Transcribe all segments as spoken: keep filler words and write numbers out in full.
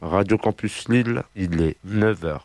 Radio Campus Lille, il est neuf heures.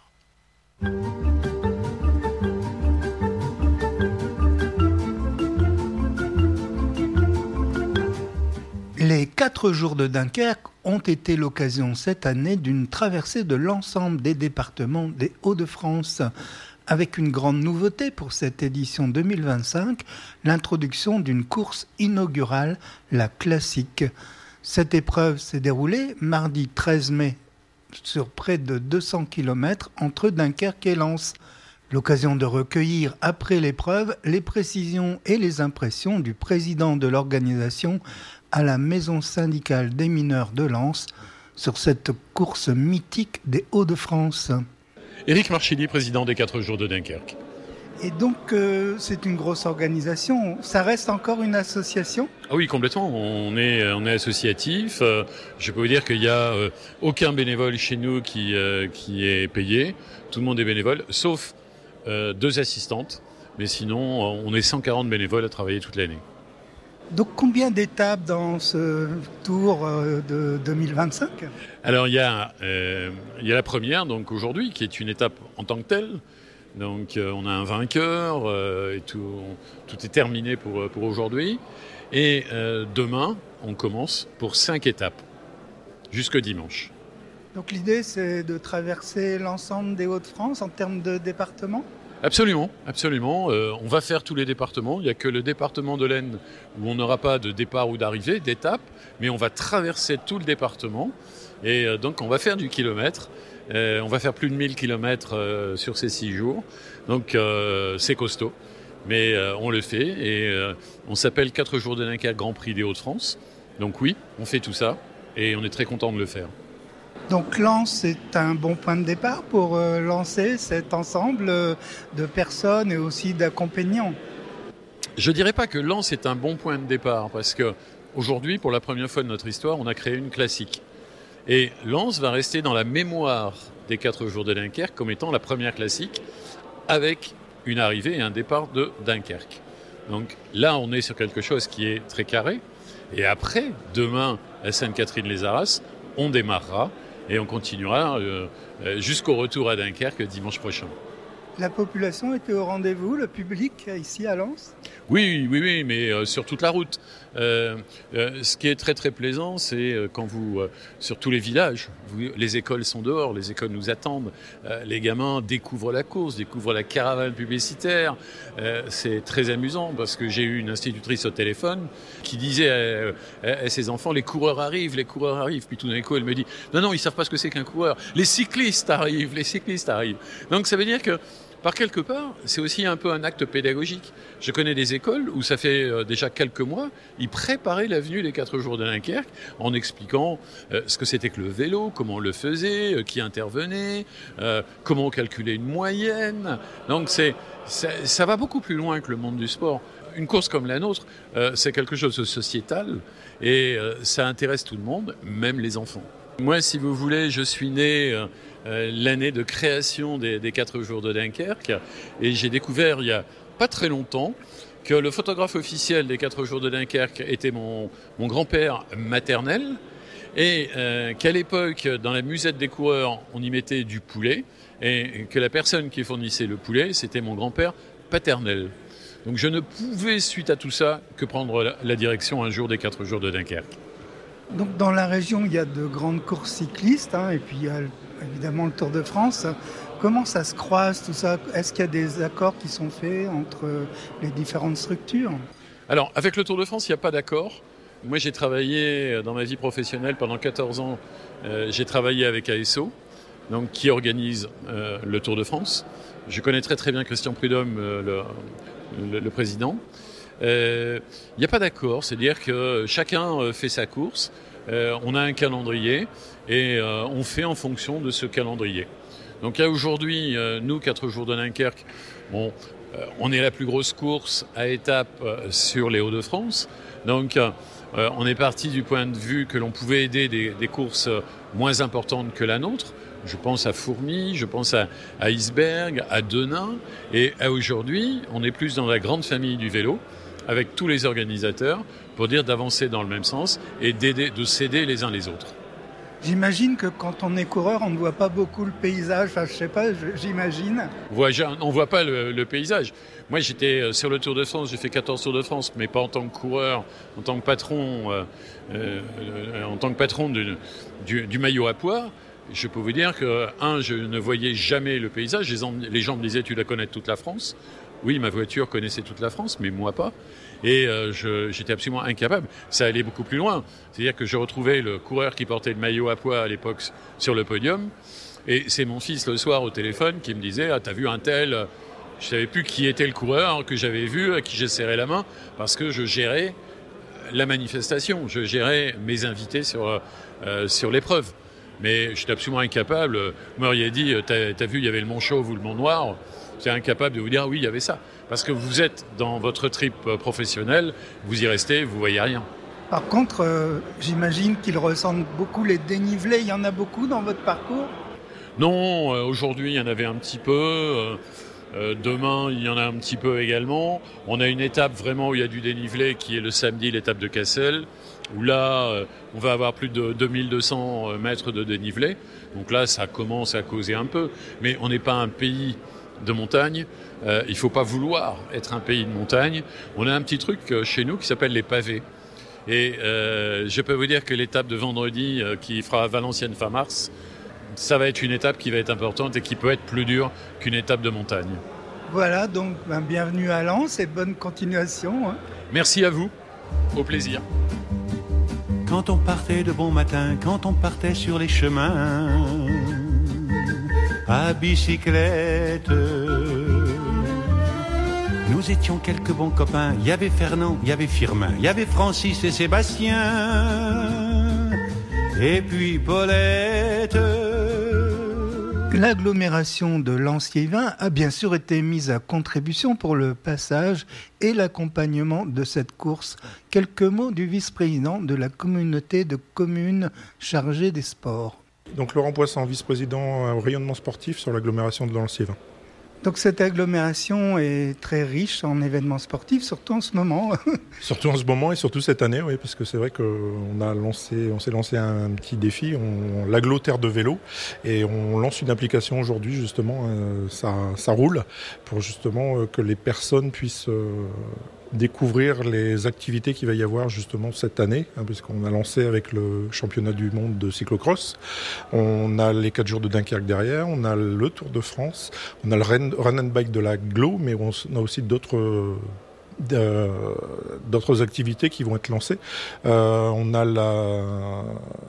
Les quatre jours de Dunkerque ont été l'occasion cette année d'une traversée de l'ensemble des départements des Hauts-de-France. Avec une grande nouveauté pour cette édition deux mille vingt-cinq, l'introduction d'une course inaugurale, la classique. Cette épreuve s'est déroulée mardi treize mai sur près de deux cents kilomètres entre Dunkerque et Lens. L'occasion de recueillir après l'épreuve les précisions et les impressions du président de l'organisation à la maison syndicale des mineurs de Lens sur cette course mythique des Hauts-de-France. Éric Marchilly, président des quatre jours de Dunkerque. Et donc, euh, c'est une grosse organisation. Ça reste encore une association ? Ah oui, complètement. On est, on est associatif. Euh, je peux vous dire qu'il n'y a euh, aucun bénévole chez nous qui, euh, qui est payé. Tout le monde est bénévole, sauf euh, deux assistantes. Mais sinon, on est cent quarante bénévoles à travailler toute l'année. Donc combien d'étapes dans ce tour de deux mille vingt-cinq ? Alors il y a, euh, il y a la première, donc aujourd'hui, qui est une étape en tant que telle. Donc euh, on a un vainqueur euh, et tout, tout est terminé pour, pour aujourd'hui. Et euh, demain, on commence pour cinq étapes, jusque dimanche. Donc l'idée, c'est de traverser l'ensemble des Hauts-de-France en termes de départements ? Absolument, absolument. Euh, on va faire tous les départements. Il n'y a que le département de l'Aisne où on n'aura pas de départ ou d'arrivée, d'étape, mais on va traverser tout le département. Et euh, donc on va faire du kilomètre. Euh, on va faire plus de mille kilomètres euh, sur ces six jours. Donc euh, c'est costaud, mais euh, on le fait. Et euh, on s'appelle quatre jours de Dunkerque Grand Prix des Hauts-de-France. Donc oui, on fait tout ça et on est très content de le faire. Donc Lens, c'est un bon point de départ pour euh, lancer cet ensemble euh, de personnes et aussi d'accompagnants. Je ne dirais pas que Lens est un bon point de départ, parce qu'aujourd'hui, pour la première fois de notre histoire, on a créé une classique. Et Lens va rester dans la mémoire des quatre jours de Dunkerque comme étant la première classique, avec une arrivée et un départ de Dunkerque. Donc là, on est sur quelque chose qui est très carré. Et après, demain, à Sainte-Catherine-les-Arras, on démarrera. Et on continuera euh, jusqu'au retour à Dunkerque dimanche prochain. La population était au rendez-vous, le public ici à Lens ? Oui, oui, oui, mais euh, sur toute la route. Euh, euh, ce qui est très très plaisant, c'est euh, quand vous, euh, sur tous les villages, vous, les écoles sont dehors, les écoles nous attendent, euh, les gamins découvrent la course, découvrent la caravane publicitaire. Euh, c'est très amusant parce que j'ai eu une institutrice au téléphone qui disait à, à, à ses enfants, les coureurs arrivent, les coureurs arrivent. Puis tout d'un coup, elle me dit, non, non, ils savent pas ce que c'est qu'un coureur. Les cyclistes arrivent, les cyclistes arrivent. Donc ça veut dire que par quelque part, c'est aussi un peu un acte pédagogique. Je connais des écoles où ça fait euh, déjà quelques mois, ils préparaient la venue des quatre jours de Dunkerque en expliquant euh, ce que c'était que le vélo, comment on le faisait, euh, qui intervenait, euh, comment calculer une moyenne. Donc c'est, ça, ça va beaucoup plus loin que le monde du sport. Une course comme la nôtre, euh, c'est quelque chose de sociétal et euh, ça intéresse tout le monde, même les enfants. Moi, si vous voulez, je suis né euh, euh, l'année de création des, des quatre jours de Dunkerque et j'ai découvert il y a pas très longtemps que le photographe officiel des quatre jours de Dunkerque était mon, mon grand-père maternel et euh, qu'à l'époque, dans la musette des coureurs, on y mettait du poulet et que la personne qui fournissait le poulet, c'était mon grand-père paternel. Donc je ne pouvais, suite à tout ça, que prendre la, la direction un jour des quatre jours de Dunkerque. Donc dans la région, il y a de grandes courses cyclistes, hein, et puis il y a évidemment le Tour de France. Comment ça se croise tout ça ? Est-ce qu'il y a des accords qui sont faits entre les différentes structures ? Alors, avec le Tour de France, il n'y a pas d'accord. Moi, j'ai travaillé dans ma vie professionnelle pendant quatorze ans. Euh, j'ai travaillé avec A S O, donc, qui organise euh, le Tour de France. Je connais très très bien Christian Prudhomme, euh, le, le, le président. Il euh, n'y a pas d'accord, c'est-à-dire que chacun euh, fait sa course, euh, on a un calendrier et euh, on fait en fonction de ce calendrier. Donc là aujourd'hui, euh, nous, quatre jours de Dunkerque, bon, euh, on est la plus grosse course à étapes euh, sur les Hauts-de-France. Donc euh, on est parti du point de vue que l'on pouvait aider des, des courses moins importantes que la nôtre. Je pense à Fourmies, je pense à, à Isberg, à Denain. Et à aujourd'hui, on est plus dans la grande famille du vélo, avec tous les organisateurs, pour dire d'avancer dans le même sens et d'aider, de s'aider les uns les autres. J'imagine que quand on est coureur, on ne voit pas beaucoup le paysage. Enfin, je sais pas, j'imagine. On ne voit pas le, le paysage. Moi, j'étais sur le Tour de France, j'ai fait quatorze Tours de France, mais pas en tant que coureur, en tant que patron, euh, euh, en tant que patron de, du, du maillot à pois. Je peux vous dire que, un, je ne voyais jamais le paysage. Les, les gens me disaient, tu dois connaître toute la France. Oui, ma voiture connaissait toute la France, mais moi pas. Et euh, je, j'étais absolument incapable. Ça allait beaucoup plus loin. C'est-à-dire que je retrouvais le coureur qui portait le maillot à pois à l'époque sur le podium. Et c'est mon fils le soir au téléphone qui me disait « Ah, t'as vu un tel ?» Je ne savais plus qui était le coureur que j'avais vu, à qui j'ai serré la main, parce que je gérais la manifestation. Je gérais mes invités sur, euh, sur l'épreuve. Mais j'étais absolument incapable. Vous m'auriez dit « T'as, t'as vu, il y avait le Mont Chauve ou le Mont Noir ?» J'étais incapable de vous dire ah, « Oui, il y avait ça. » Parce que vous êtes dans votre trip professionnel, vous y restez, vous ne voyez rien. Par contre, euh, j'imagine qu'ils ressentent beaucoup les dénivelés. Il y en a beaucoup dans votre parcours ? Non, euh, aujourd'hui, il y en avait un petit peu. Euh, euh, demain, il y en a un petit peu également. On a une étape vraiment où il y a du dénivelé qui est le samedi, l'étape de Cassel, où là, euh, on va avoir plus de deux mille deux cents mètres de dénivelé. Donc là, ça commence à causer un peu. Mais on n'est pas un pays de montagne. Euh, il ne faut pas vouloir être un pays de montagne. On a un petit truc euh, chez nous qui s'appelle les pavés. Et euh, je peux vous dire que l'étape de vendredi euh, qui fera Valenciennes fin mars, ça va être une étape qui va être importante et qui peut être plus dure qu'une étape de montagne. Voilà, donc ben, bienvenue à Lens et bonne continuation. Hein. Merci à vous. Au plaisir. Quand on partait de bon matin, quand on partait sur les chemins, à bicyclette, nous étions quelques bons copains. Il y avait Fernand, il y avait Firmin, il y avait Francis et Sébastien, et puis Paulette. L'agglomération de Lens-Liévin a bien sûr été mise à contribution pour le passage et l'accompagnement de cette course. Quelques mots du vice-président de la communauté de communes chargée des sports. Donc Laurent Poisson, vice-président au rayonnement sportif sur l'agglomération de Lens-Liévin. Donc cette agglomération est très riche en événements sportifs, surtout en ce moment. Surtout en ce moment et surtout cette année, oui, parce que c'est vrai qu'on a lancé, on s'est lancé un petit défi, on, l'agglo terre de vélo, et on lance une application aujourd'hui justement, euh, ça, ça roule pour justement euh, que les personnes puissent euh, découvrir les activités qu'il va y avoir justement cette année, hein, puisqu'on a lancé avec le championnat du monde de cyclocross, on a les quatre jours de Dunkerque derrière, on a le Tour de France, on a le Run and Bike de l'agglo, mais on a aussi d'autres euh, d'autres activités qui vont être lancées. Euh, on a la,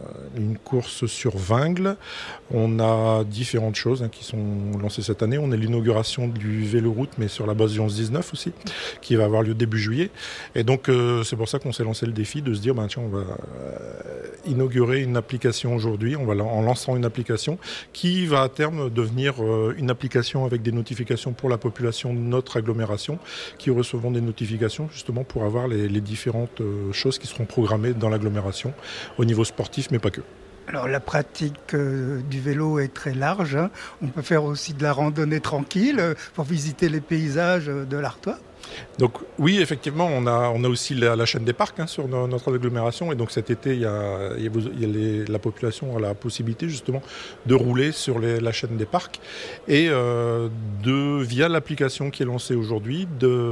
une course sur Vingles, on a différentes choses hein, qui sont lancées cette année. On a l'inauguration du Véloroute, mais sur la base du onze dix-neuf aussi, qui va avoir lieu début juillet. Et donc euh, c'est pour ça qu'on s'est lancé le défi de se dire, ben, tiens, on va euh, inaugurer une application aujourd'hui, on va en lançant une application qui va à terme devenir euh, une application avec des notifications pour la population de notre agglomération, qui recevront des notifications justement pour avoir les, les différentes euh, choses qui seront programmées dans l'agglomération au niveau sportif, mais pas que. Alors la pratique euh, du vélo est très large. Hein. On peut faire aussi de la randonnée tranquille euh, pour visiter les paysages de l'Artois. Donc oui, effectivement, on a, on a aussi la, la chaîne des parcs hein, sur no, notre agglomération. Et donc cet été, il y a, il y a, il y a les, la population a la possibilité justement de rouler sur les, la chaîne des parcs et euh, de, via l'application qui est lancée aujourd'hui,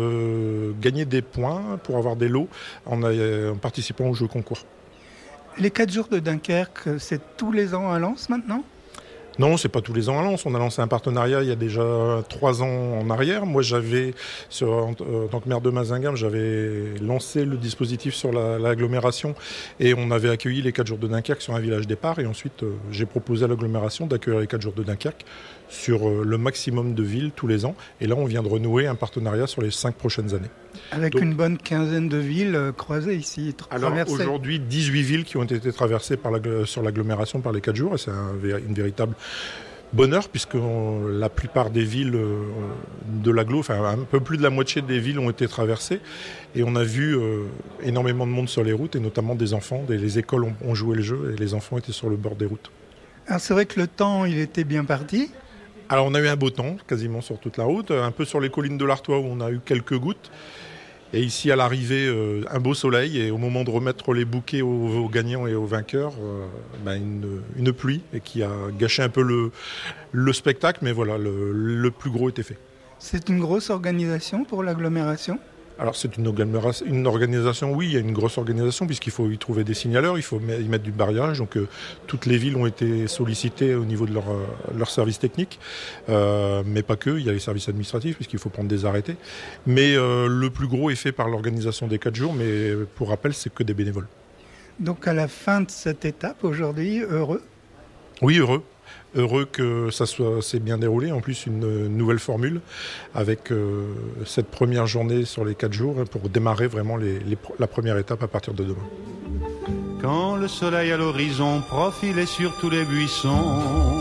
de gagner des points pour avoir des lots en, en participant au jeu concours. Les quatre jours de Dunkerque, c'est tous les ans à Lens maintenant ? Non, c'est pas tous les ans à Lens. On a lancé un partenariat il y a déjà trois ans en arrière. Moi, j'avais, sur, en, en tant que maire de Mazingarbe, j'avais lancé le dispositif sur la, l'agglomération et on avait accueilli les quatre jours de Dunkerque sur un village départ. Et ensuite, euh, j'ai proposé à l'agglomération d'accueillir les quatre jours de Dunkerque sur euh, le maximum de villes tous les ans. Et là, on vient de renouer un partenariat sur les cinq prochaines années. Avec Donc, une bonne quinzaine de villes euh, croisées ici. Alors aujourd'hui, dix-huit villes qui ont été traversées par la, sur l'agglomération par les quatre jours. Et c'est un, une véritable bonheur puisque on, la plupart des villes euh, de l'agglo, enfin un peu plus de la moitié des villes ont été traversées et on a vu euh, énormément de monde sur les routes et notamment des enfants, des, les écoles ont, ont joué le jeu et les enfants étaient sur le bord des routes. Alors c'est vrai que le temps il était bien parti. Alors on a eu un beau temps quasiment sur toute la route, un peu sur les collines de l'Artois où on a eu quelques gouttes. Et ici, à l'arrivée, euh, un beau soleil. Et au moment de remettre les bouquets aux, aux gagnants et aux vainqueurs, euh, ben une, une pluie et qui a gâché un peu le, le spectacle. Mais voilà, le, le plus gros était fait. C'est une grosse organisation pour l'agglomération ? Alors c'est une, une organisation, oui, il y a une grosse organisation puisqu'il faut y trouver des signaleurs, il faut y mettre du barrage. Donc euh, toutes les villes ont été sollicitées au niveau de leur, euh, leur service technique, euh, mais pas que, il y a les services administratifs puisqu'il faut prendre des arrêtés. Mais euh, le plus gros est fait par l'organisation des quatre jours, mais pour rappel, c'est que des bénévoles. Donc à la fin de cette étape aujourd'hui, heureux ? Oui, heureux. Heureux que ça soit, s'est bien déroulé. En plus, une nouvelle formule avec euh, cette première journée sur les quatre jours pour démarrer vraiment les, les, la première étape à partir de demain. Quand le soleil à l'horizon profilait sur tous les buissons,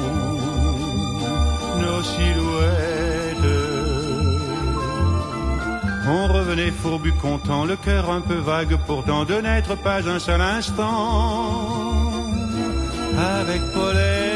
nos silhouettes, on revenait fourbu content, le cœur un peu vague pourtant de n'être pas un seul instant avec Paulette.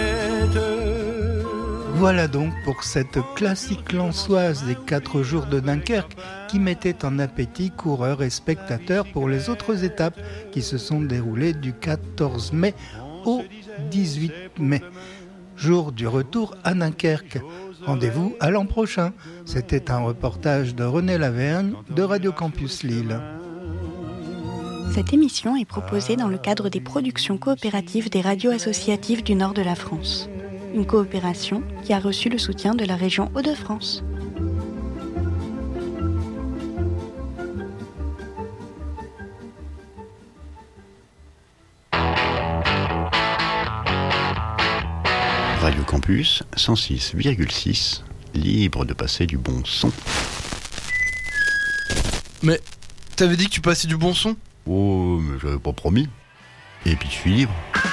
Voilà donc pour cette classique lensoise des quatre jours de Dunkerque qui mettait en appétit coureurs et spectateurs pour les autres étapes qui se sont déroulées du quatorze mai au dix-huit mai. Jour du retour à Dunkerque. Rendez-vous à l'an prochain. C'était un reportage de René Lavergne de Radio Campus Lille. Cette émission est proposée dans le cadre des productions coopératives des radios associatives du nord de la France. Une coopération qui a reçu le soutien de la région Hauts-de-France. Radio Campus cent six virgule six, libre de passer du bon son. Mais t'avais dit que tu passais du bon son ? Oh, mais j'avais pas promis. Et puis je suis libre.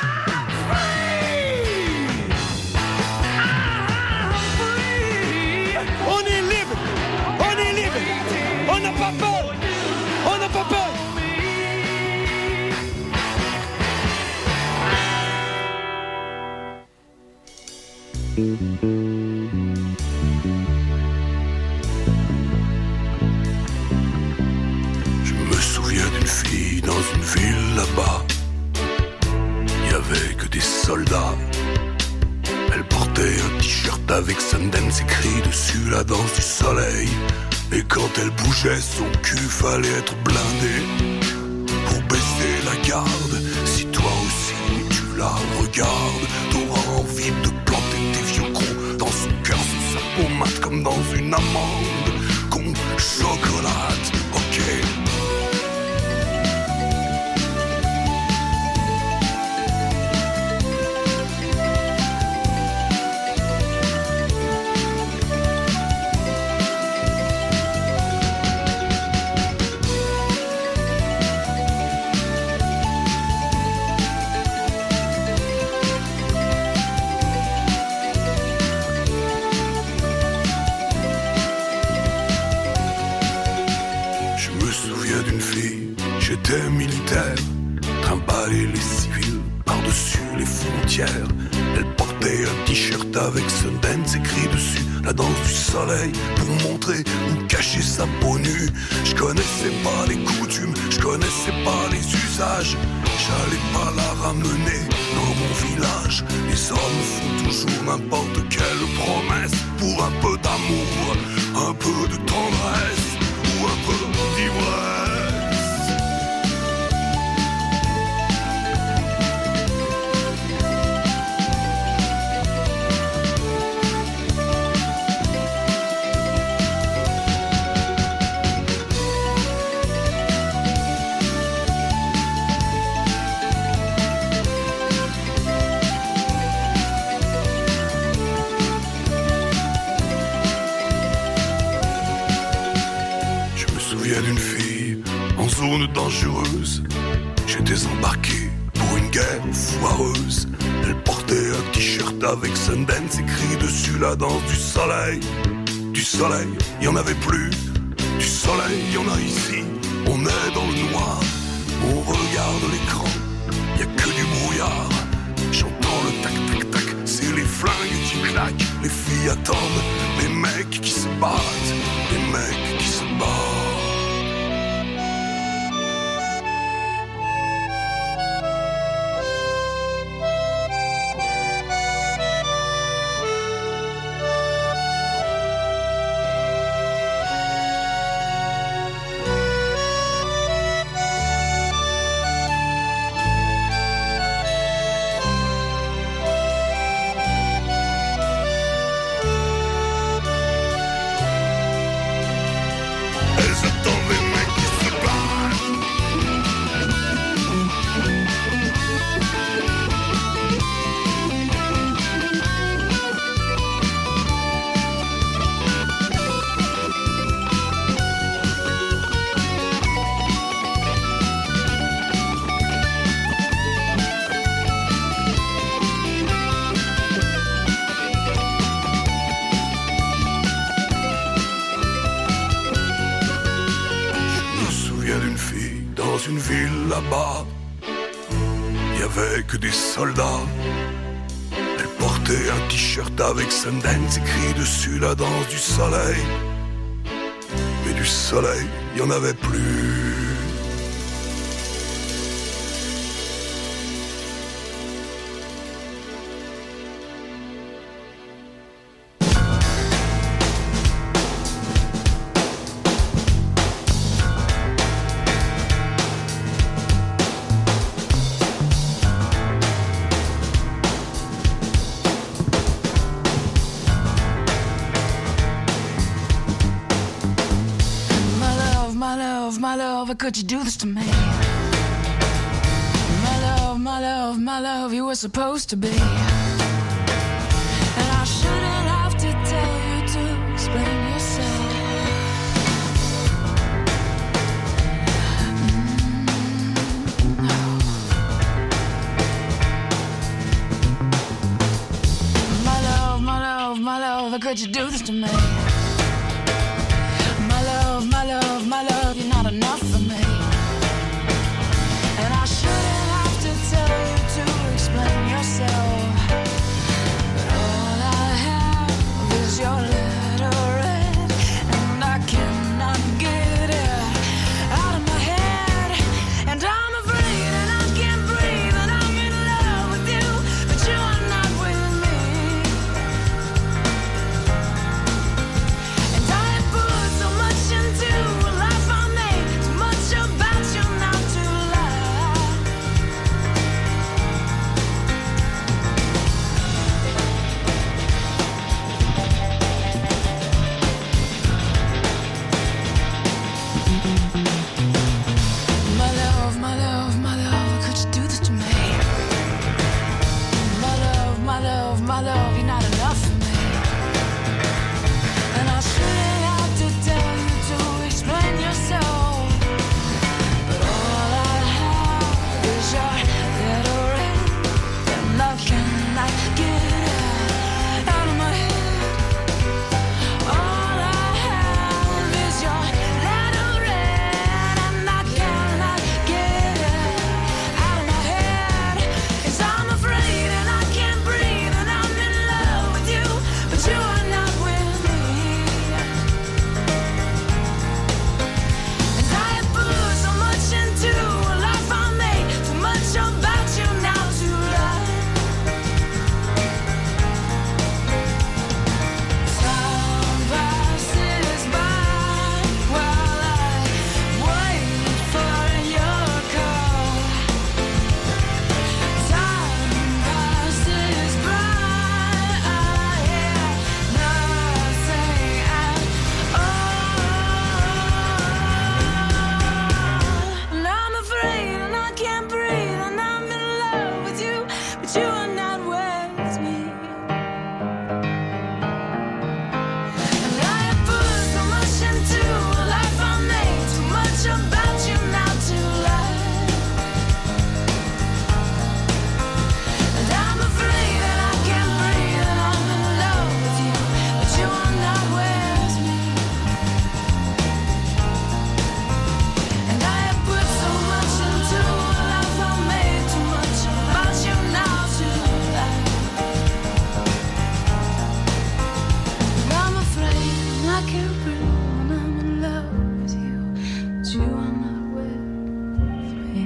Je me souviens d'une fille dans une ville là-bas. Il y avait que des soldats. Elle portait un t-shirt avec Sundance écrit dessus, la danse du soleil. Et quand elle bougeait, son cul fallait être blindé pour baisser la garde. Si toi aussi tu la regardes, t'auras envie de planter tes vieux crocs dans son cœur, sous sa pommade comme dans une amande qu'on chocolate, ok. J'étais militaire, trimballer les civils par-dessus les frontières. Elle portait un t-shirt avec Sundance écrit dessus, la danse du soleil, pour montrer ou cacher sa peau nue. Je connaissais pas les coutumes, je connaissais pas les usages. J'allais pas la ramener dans mon village. Les hommes font toujours n'importe quelle promesse pour un peu d'amour, un peu de tendresse ou un peu d'ivresse. D'une fille en zone dangereuse. J'étais embarqué pour une guerre foireuse. Elle portait un t-shirt avec Sundance écrit dessus, la danse du soleil. Du soleil, il y en avait plus. Du soleil, il y en a ici. On est dans le noir. On regarde l'écran. Il y a que du brouillard. J'entends le tac tac tac. C'est les flingues qui claquent. Les filles attendent. Les mecs qui se battent. Les mecs qui se battent. une ville là-bas. Il y avait que des soldats. Elle portait un t-shirt avec Sundance écrit dessus la danse du soleil. Mais du soleil, il n'y en avait plus. How could you do this to me? My love, my love, my love, you were supposed to be. And I shouldn't have to tell you to explain yourself. Mm, no. My love, my love, my love, how could you do this to me? My love, my love, my love, you're not enough for me. And I shouldn't have to tell you to explain yourself. But all I have is your letter read, and I cannot get it out of my head. And I'm afraid and I can't breathe, and I'm in love with you, but you are not with me. And I have put so much into a life I made, too much about you not to lie. My love, my love, my love, could you do this to me? My love, my love, my love, you're not enough for me. And I shouldn't have to tell you to explain yourself. But all I have is your letter read, and I cannot get it out of my head. All I have is your letter read, and I cannot get it out of my head. 'Cause I'm afraid and I can't breathe, and I'm in love with you, but you are not with me. And I have put so much into a life I made, too much about you now to lie. Time passes by while I wait for your call. Time passes by, I hear nothing at all. And I'm afraid and I can't breathe, and I'm in love with you, but you are not with me. And I have put so much into a life I made, too much about you now to lie. And I'm afraid and I can't breathe, and I'm in love with you, but you are not with me. And I have put so much into a life I made, too much about you now to lie. And I'm afraid and I can't breathe, and I'm in love with you, but you are not with me.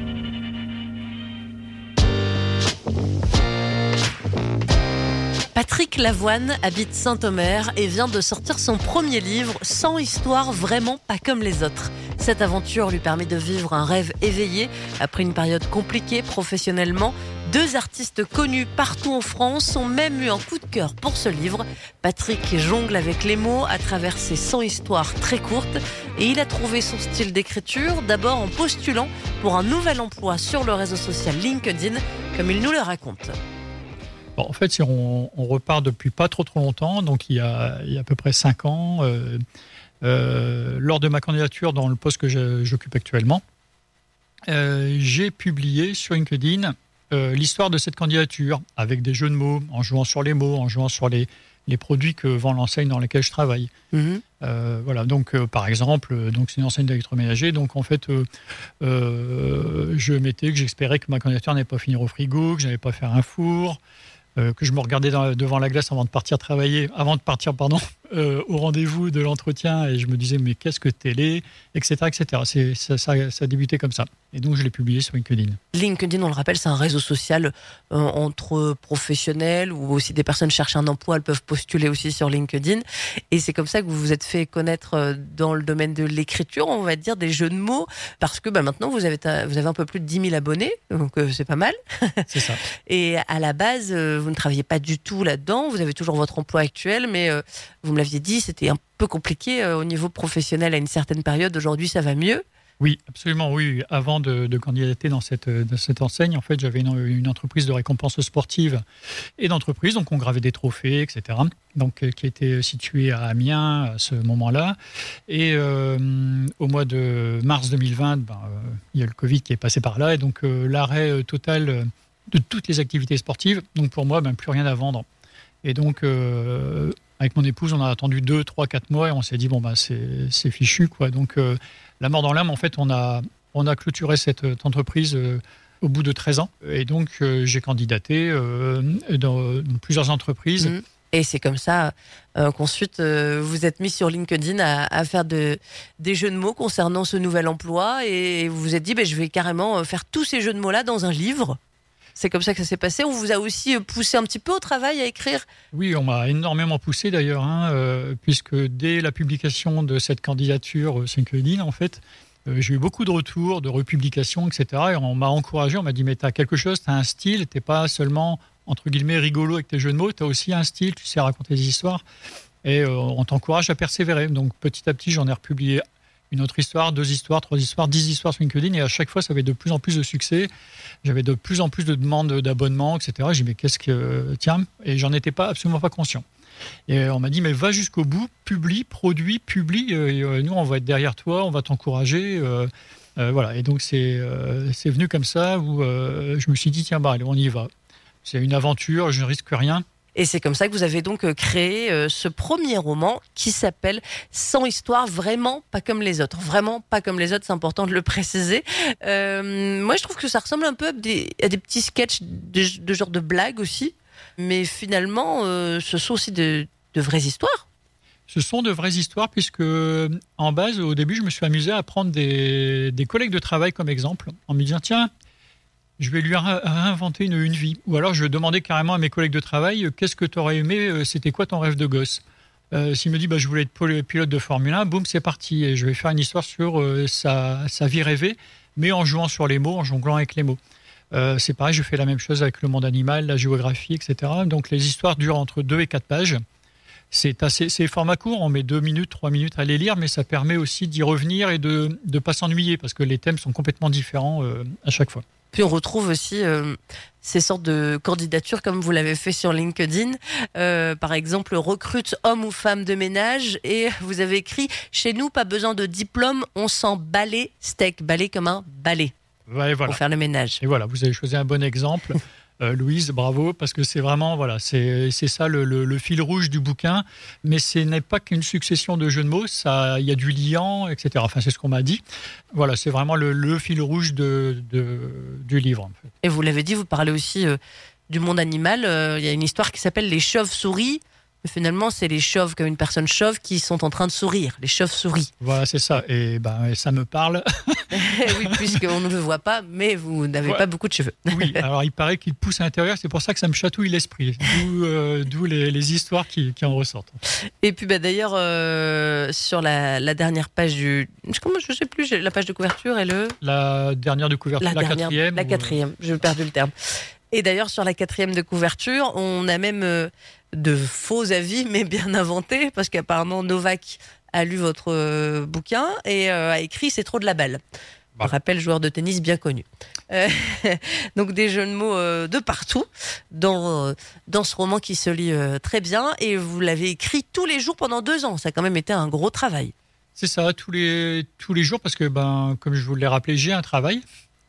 Patrick Lavoine habite Saint-Omer et vient de sortir son premier livre, Sans histoire, vraiment pas comme les autres. Cette aventure lui permet de vivre un rêve éveillé après une période compliquée professionnellement. Deux artistes connus partout en France ont même eu un coup de cœur pour ce livre. Patrick jongle avec les mots à travers ses cent histoires très courtes et il a trouvé son style d'écriture d'abord en postulant pour un nouvel emploi sur le réseau social LinkedIn, comme il nous le raconte. Bon, en fait, si on, on repart depuis pas trop trop longtemps, donc il y a, il y a à peu près cinq ans, euh, euh, lors de ma candidature dans le poste que je, j'occupe actuellement, euh, j'ai publié sur LinkedIn euh, l'histoire de cette candidature avec des jeux de mots, en jouant sur les mots, en jouant sur les, les produits que vend l'enseigne dans laquelle je travaille. Mmh. Euh, voilà, donc euh, par exemple, euh, donc c'est une enseigne d'électroménager, donc en fait, euh, euh, je mettais que j'espérais que ma candidature n'allait pas finir au frigo, que je n'allais pas faire un four, euh, que je me regardais dans, devant la glace avant de partir travailler, avant de partir, pardon, euh, au rendez-vous de l'entretien, et je me disais mais qu'est-ce que télé, et cetera, et cetera. C'est, ça, ça, ça a débuté comme ça, et donc je l'ai publié sur LinkedIn. LinkedIn, on le rappelle, c'est un réseau social euh, entre professionnels ou aussi des personnes cherchent un emploi, elles peuvent postuler aussi sur LinkedIn. Et c'est comme ça que vous vous êtes fait connaître euh, dans le domaine de l'écriture, on va dire, des jeux de mots, parce que bah, maintenant vous avez, ta, vous avez un peu plus de dix mille abonnés, donc euh, c'est pas mal. C'est ça. Et à la base, euh, vous ne travaillez pas du tout là-dedans, vous avez toujours votre emploi actuel, mais euh, vous me l'aviez dit, c'était un peu compliqué euh, au niveau professionnel à une certaine période. Aujourd'hui, ça va mieux. Oui, absolument, oui. Avant de, de candidater dans cette, dans cette enseigne, en fait, j'avais une, une entreprise de récompenses sportives et d'entreprise, donc on gravait des trophées, et cetera. Donc, qui était située à Amiens à ce moment-là. Et euh, au mois de mars deux mille vingt, ben, euh, il y a le Covid qui est passé par là, et donc euh, l'arrêt total de toutes les activités sportives. Donc pour moi, ben, plus rien à vendre. Et donc, euh, avec mon épouse, on a attendu deux, trois, quatre mois et on s'est dit, bon, ben, c'est, c'est fichu, quoi. Donc, euh, la mort dans l'âme, en fait, on a, on a clôturé cette, cette entreprise euh, au bout de treize ans. Et donc, euh, j'ai candidaté euh, dans, dans plusieurs entreprises. Mmh. Et c'est comme ça euh, qu'ensuite, euh, vous êtes mis sur LinkedIn à, à faire de, des jeux de mots concernant ce nouvel emploi. Et vous vous êtes dit, ben, je vais carrément faire tous ces jeux de mots-là dans un livre. C'est comme ça que ça s'est passé. On vous a aussi poussé un petit peu au travail à écrire? Oui, on m'a énormément poussé d'ailleurs, hein, euh, puisque dès la publication de cette candidature euh, LinkedIn, en fait, euh, j'ai eu beaucoup de retours, de republications, et cetera. Et on m'a encouragé, on m'a dit, mais tu as quelque chose, tu as un style, tu n'es pas seulement, entre guillemets, rigolo avec tes jeux de mots, tu as aussi un style, tu sais raconter des histoires. Et euh, on t'encourage à persévérer. Donc petit à petit, j'en ai republié une autre histoire, deux histoires, trois histoires, dix histoires sur LinkedIn, et à chaque fois, ça avait de plus en plus de succès. J'avais de plus en plus de demandes d'abonnements, et cetera. J'ai dit, mais qu'est-ce que... Tiens, et j'en étais pas, absolument pas conscient. Et on m'a dit, mais va jusqu'au bout, publie, produis, publie, et nous, on va être derrière toi, on va t'encourager. Euh, euh, voilà, et donc c'est, euh, c'est venu comme ça, où euh, je me suis dit, tiens, bah, allez, on y va. C'est une aventure, je ne risque rien. Et c'est comme ça que vous avez donc créé euh, ce premier roman qui s'appelle Sans histoire, vraiment pas comme les autres. Vraiment pas comme les autres, c'est important de le préciser. Euh, moi, je trouve que ça ressemble un peu à des, à des petits sketchs de, de genre de blagues aussi. Mais finalement, euh, ce sont aussi de, de vraies histoires. Ce sont de vraies histoires puisque, en base, au début, je me suis amusé à prendre des, des collègues de travail comme exemple en me disant, tiens, je vais lui réinventer une, une vie. Ou alors je vais demander carrément à mes collègues de travail, qu'est-ce que tu aurais aimé, c'était quoi ton rêve de gosse? euh, S'il me dit, bah, je voulais être pilote de Formule un, boum, c'est parti. Et je vais faire une histoire sur euh, sa, sa vie rêvée, mais en jouant sur les mots, en jonglant avec les mots. Euh, c'est pareil, je fais la même chose avec le monde animal, la géographie, et cetera. Donc les histoires durent entre deux et quatre pages. C'est assez, c'est format court, on met deux minutes, trois minutes à les lire, mais ça permet aussi d'y revenir et de ne pas s'ennuyer, parce que les thèmes sont complètement différents euh, à chaque fois. Puis on retrouve aussi euh, ces sortes de candidatures comme vous l'avez fait sur LinkedIn. Euh, par exemple, recrute homme ou femme de ménage. Et vous avez écrit, chez nous, pas besoin de diplôme, on sent balai steak. Balai comme un balai. Ouais, voilà. Pour faire le ménage. Et voilà, vous avez choisi un bon exemple. Euh, Louise, bravo, parce que c'est vraiment, voilà, c'est, c'est ça le, le, le fil rouge du bouquin, mais ce n'est pas qu'une succession de jeux de mots, ça, il y a du liant, et cetera. Enfin, c'est ce qu'on m'a dit. Voilà, c'est vraiment le, le fil rouge de, de, du livre. En fait. Et vous l'avez dit, vous parlez aussi euh, du monde animal. Euh, il y a une histoire qui s'appelle Les chauves-souris. Mais finalement, c'est les chauves, comme une personne chauve, qui sont en train de sourire, les chauves-souris. Voilà, c'est ça. Et ben, ça me parle. Oui, puisqu'on ne le voit pas, mais vous n'avez ouais. pas beaucoup de cheveux. Oui, alors il paraît qu'il pousse à l'intérieur, c'est pour ça que ça me chatouille l'esprit. D'où, euh, d'où les, les histoires qui, qui en ressortent. Et puis bah, d'ailleurs, euh, sur la, la dernière page du... Comment, je ne sais plus, la page de couverture et le... La dernière de couverture, la, la dernière, quatrième. La ou... quatrième, j'ai perdu le terme. Et d'ailleurs, sur la quatrième de couverture, on a même... Euh, de faux avis, mais bien inventés, parce qu'apparemment Novak a lu votre euh, bouquin et euh, a écrit « C'est trop de la balle ». Bah. Je rappelle, joueur de tennis bien connu. Euh, donc des jeux de mots euh, de partout dans, euh, dans ce roman qui se lit euh, très bien, et vous l'avez écrit tous les jours pendant deux ans. Ça a quand même été un gros travail. C'est ça, tous les, tous les jours, parce que, ben, comme je vous l'ai rappelé, j'ai un travail.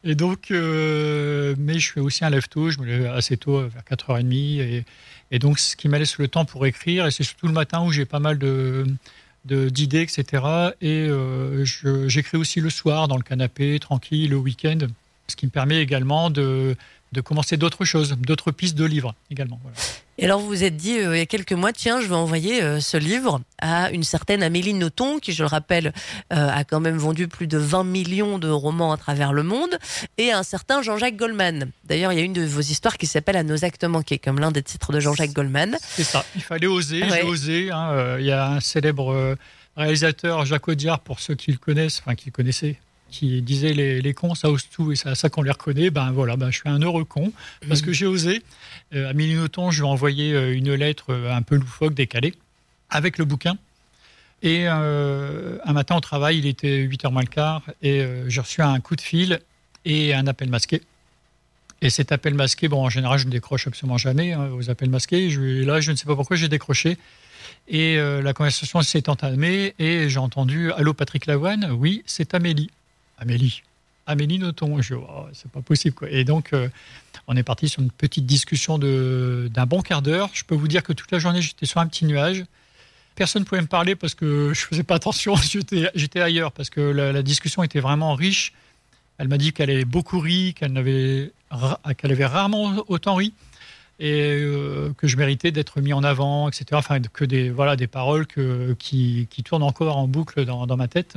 Et donc, euh, mais je fais aussi un lève-tôt, je me lève assez tôt, vers quatre heures trente. Et, et donc, ce qui me laisse le temps pour écrire. Et c'est surtout le matin où j'ai pas mal de, de, d'idées, et cetera. Et euh, je, j'écris aussi le soir, dans le canapé, tranquille, le week-end. Ce qui me permet également de, de commencer d'autres choses, d'autres pistes de livres également. Voilà. Et alors, vous vous êtes dit, euh, il y a quelques mois, tiens, je vais envoyer euh, ce livre à une certaine Amélie Nothomb, qui, je le rappelle, euh, a quand même vendu plus de vingt millions de romans à travers le monde, et à un certain Jean-Jacques Goldman. D'ailleurs, il y a une de vos histoires qui s'appelle « À nos actes manqués », comme l'un des titres de Jean-Jacques Goldman. C'est ça, il fallait oser, Ouais. j'ai osé. Hein, euh, il y a un célèbre euh, réalisateur, Jacques Audiard, pour ceux qui le connaissent, enfin qui le connaissaient, qui disait les, les cons, ça ose tout et c'est à ça qu'on les reconnaît. Ben voilà, ben, je suis un heureux con parce que j'ai osé. Euh, Amélie Nothomb, je lui ai envoyé euh, une lettre euh, un peu loufoque, décalée, avec le bouquin. Et euh, un matin au travail, il était huit heures moins le quart et euh, j'ai reçu un coup de fil et un appel masqué. Et cet appel masqué, bon, en général, je ne décroche absolument jamais hein, aux appels masqués. Je, là, je ne sais pas pourquoi j'ai décroché. Et euh, la conversation s'est entamée et j'ai entendu « Allô, Patrick Lavoine ?» Oui, c'est Amélie. Amélie. Amélie Nothomb. Je dis, oh, c'est pas possible, quoi. Et donc, euh, on est parti sur une petite discussion de, d'un bon quart d'heure. Je peux vous dire que toute la journée, j'étais sur un petit nuage. Personne ne pouvait me parler parce que je faisais pas attention. J'étais, j'étais ailleurs parce que la, la discussion était vraiment riche. Elle m'a dit qu'elle avait beaucoup ri, qu'elle, n'avait, qu'elle avait rarement autant ri et euh, que je méritais d'être mis en avant, et cetera. Enfin, que des, voilà, des paroles que, qui, qui tournent encore en boucle dans, dans ma tête.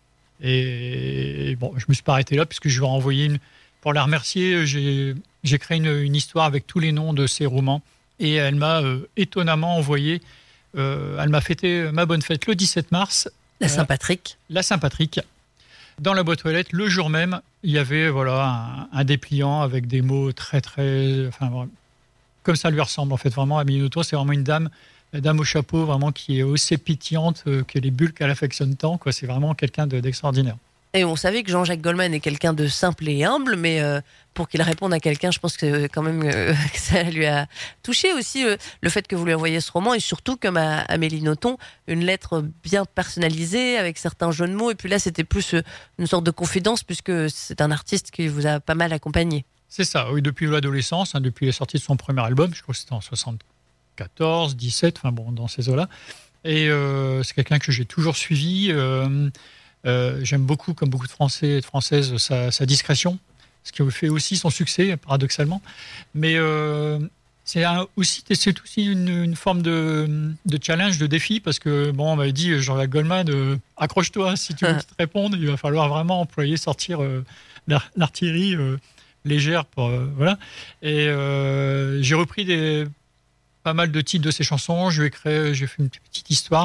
Et bon, je me suis pas arrêté là puisque je lui ai renvoyé une. Pour la remercier, j'ai, j'ai créé une, une histoire avec tous les noms de ses romans et elle m'a euh, étonnamment envoyé. Euh, elle m'a fêté ma bonne fête le dix-sept mars. La Saint-Patrick. Euh, la Saint-Patrick. Dans la boîte aux lettres, le jour même, il y avait voilà un, un dépliant avec des mots très très, enfin comme ça lui ressemble en fait vraiment. Amélie Nothomb, c'est vraiment une dame. La dame au chapeau, vraiment, qui est aussi pétillante que les bulles qu'elle affectionne tant. Quoi. C'est vraiment quelqu'un de, d'extraordinaire. Et on savait que Jean-Jacques Goldman est quelqu'un de simple et humble, mais euh, pour qu'il réponde à quelqu'un, je pense que quand même euh, que ça lui a touché aussi euh, le fait que vous lui envoyiez ce roman, et surtout, comme à Amélie Nothomb, une lettre bien personnalisée, avec certains jeux de mots. Et puis là, c'était plus euh, une sorte de confidence, puisque c'est un artiste qui vous a pas mal accompagné. C'est ça, oui, depuis l'adolescence, hein, depuis la sortie de son premier album, je crois que c'était en soixante-quatorze, dix-sept, enfin bon, dans ces eaux-là. Et euh, c'est quelqu'un que j'ai toujours suivi. Euh, euh, j'aime beaucoup, comme beaucoup de Français et de Françaises, sa, sa discrétion, ce qui fait aussi son succès, paradoxalement. Mais euh, c'est un, aussi, c'est aussi une, une forme de, de challenge, de défi, parce que, bon, on m'avait dit, Jean-Jacques Goldman, euh, accroche-toi, si tu veux te répondre, il va falloir vraiment employer, sortir euh, l'artillerie euh, légère pour, euh, voilà. Et euh, j'ai repris des pas mal de titres de ses chansons, je lui ai créé, j'ai fait une petite histoire.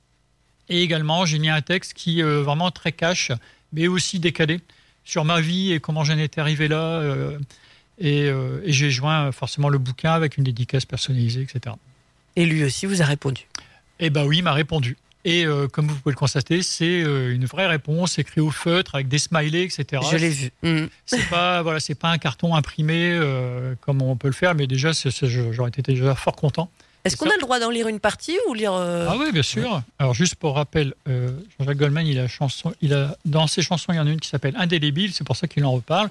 Et également, j'ai mis un texte qui est euh, vraiment très cash, mais aussi décalé, sur ma vie et comment j'en étais arrivé là. Euh, et, euh, et j'ai joint forcément le bouquin avec une dédicace personnalisée, et cetera. Et lui aussi vous a répondu? Eh bien oui, il m'a répondu. Et euh, comme vous pouvez le constater, c'est euh, une vraie réponse, écrite au feutre, avec des smileys, et cetera. Je l'ai vu. Mmh. C'est pas, voilà, c'est pas un carton imprimé euh, comme on peut le faire, mais déjà, c'est, c'est, j'aurais été déjà fort content. Est-ce qu'on a le droit d'en lire une partie ou lire euh... Ah oui, bien sûr. Ouais. Alors juste pour rappel, euh, Jean-Jacques Goldman, il a chanson, il a dans ses chansons, il y en a une qui s'appelle Indélébile. C'est pour ça qu'il en reparle.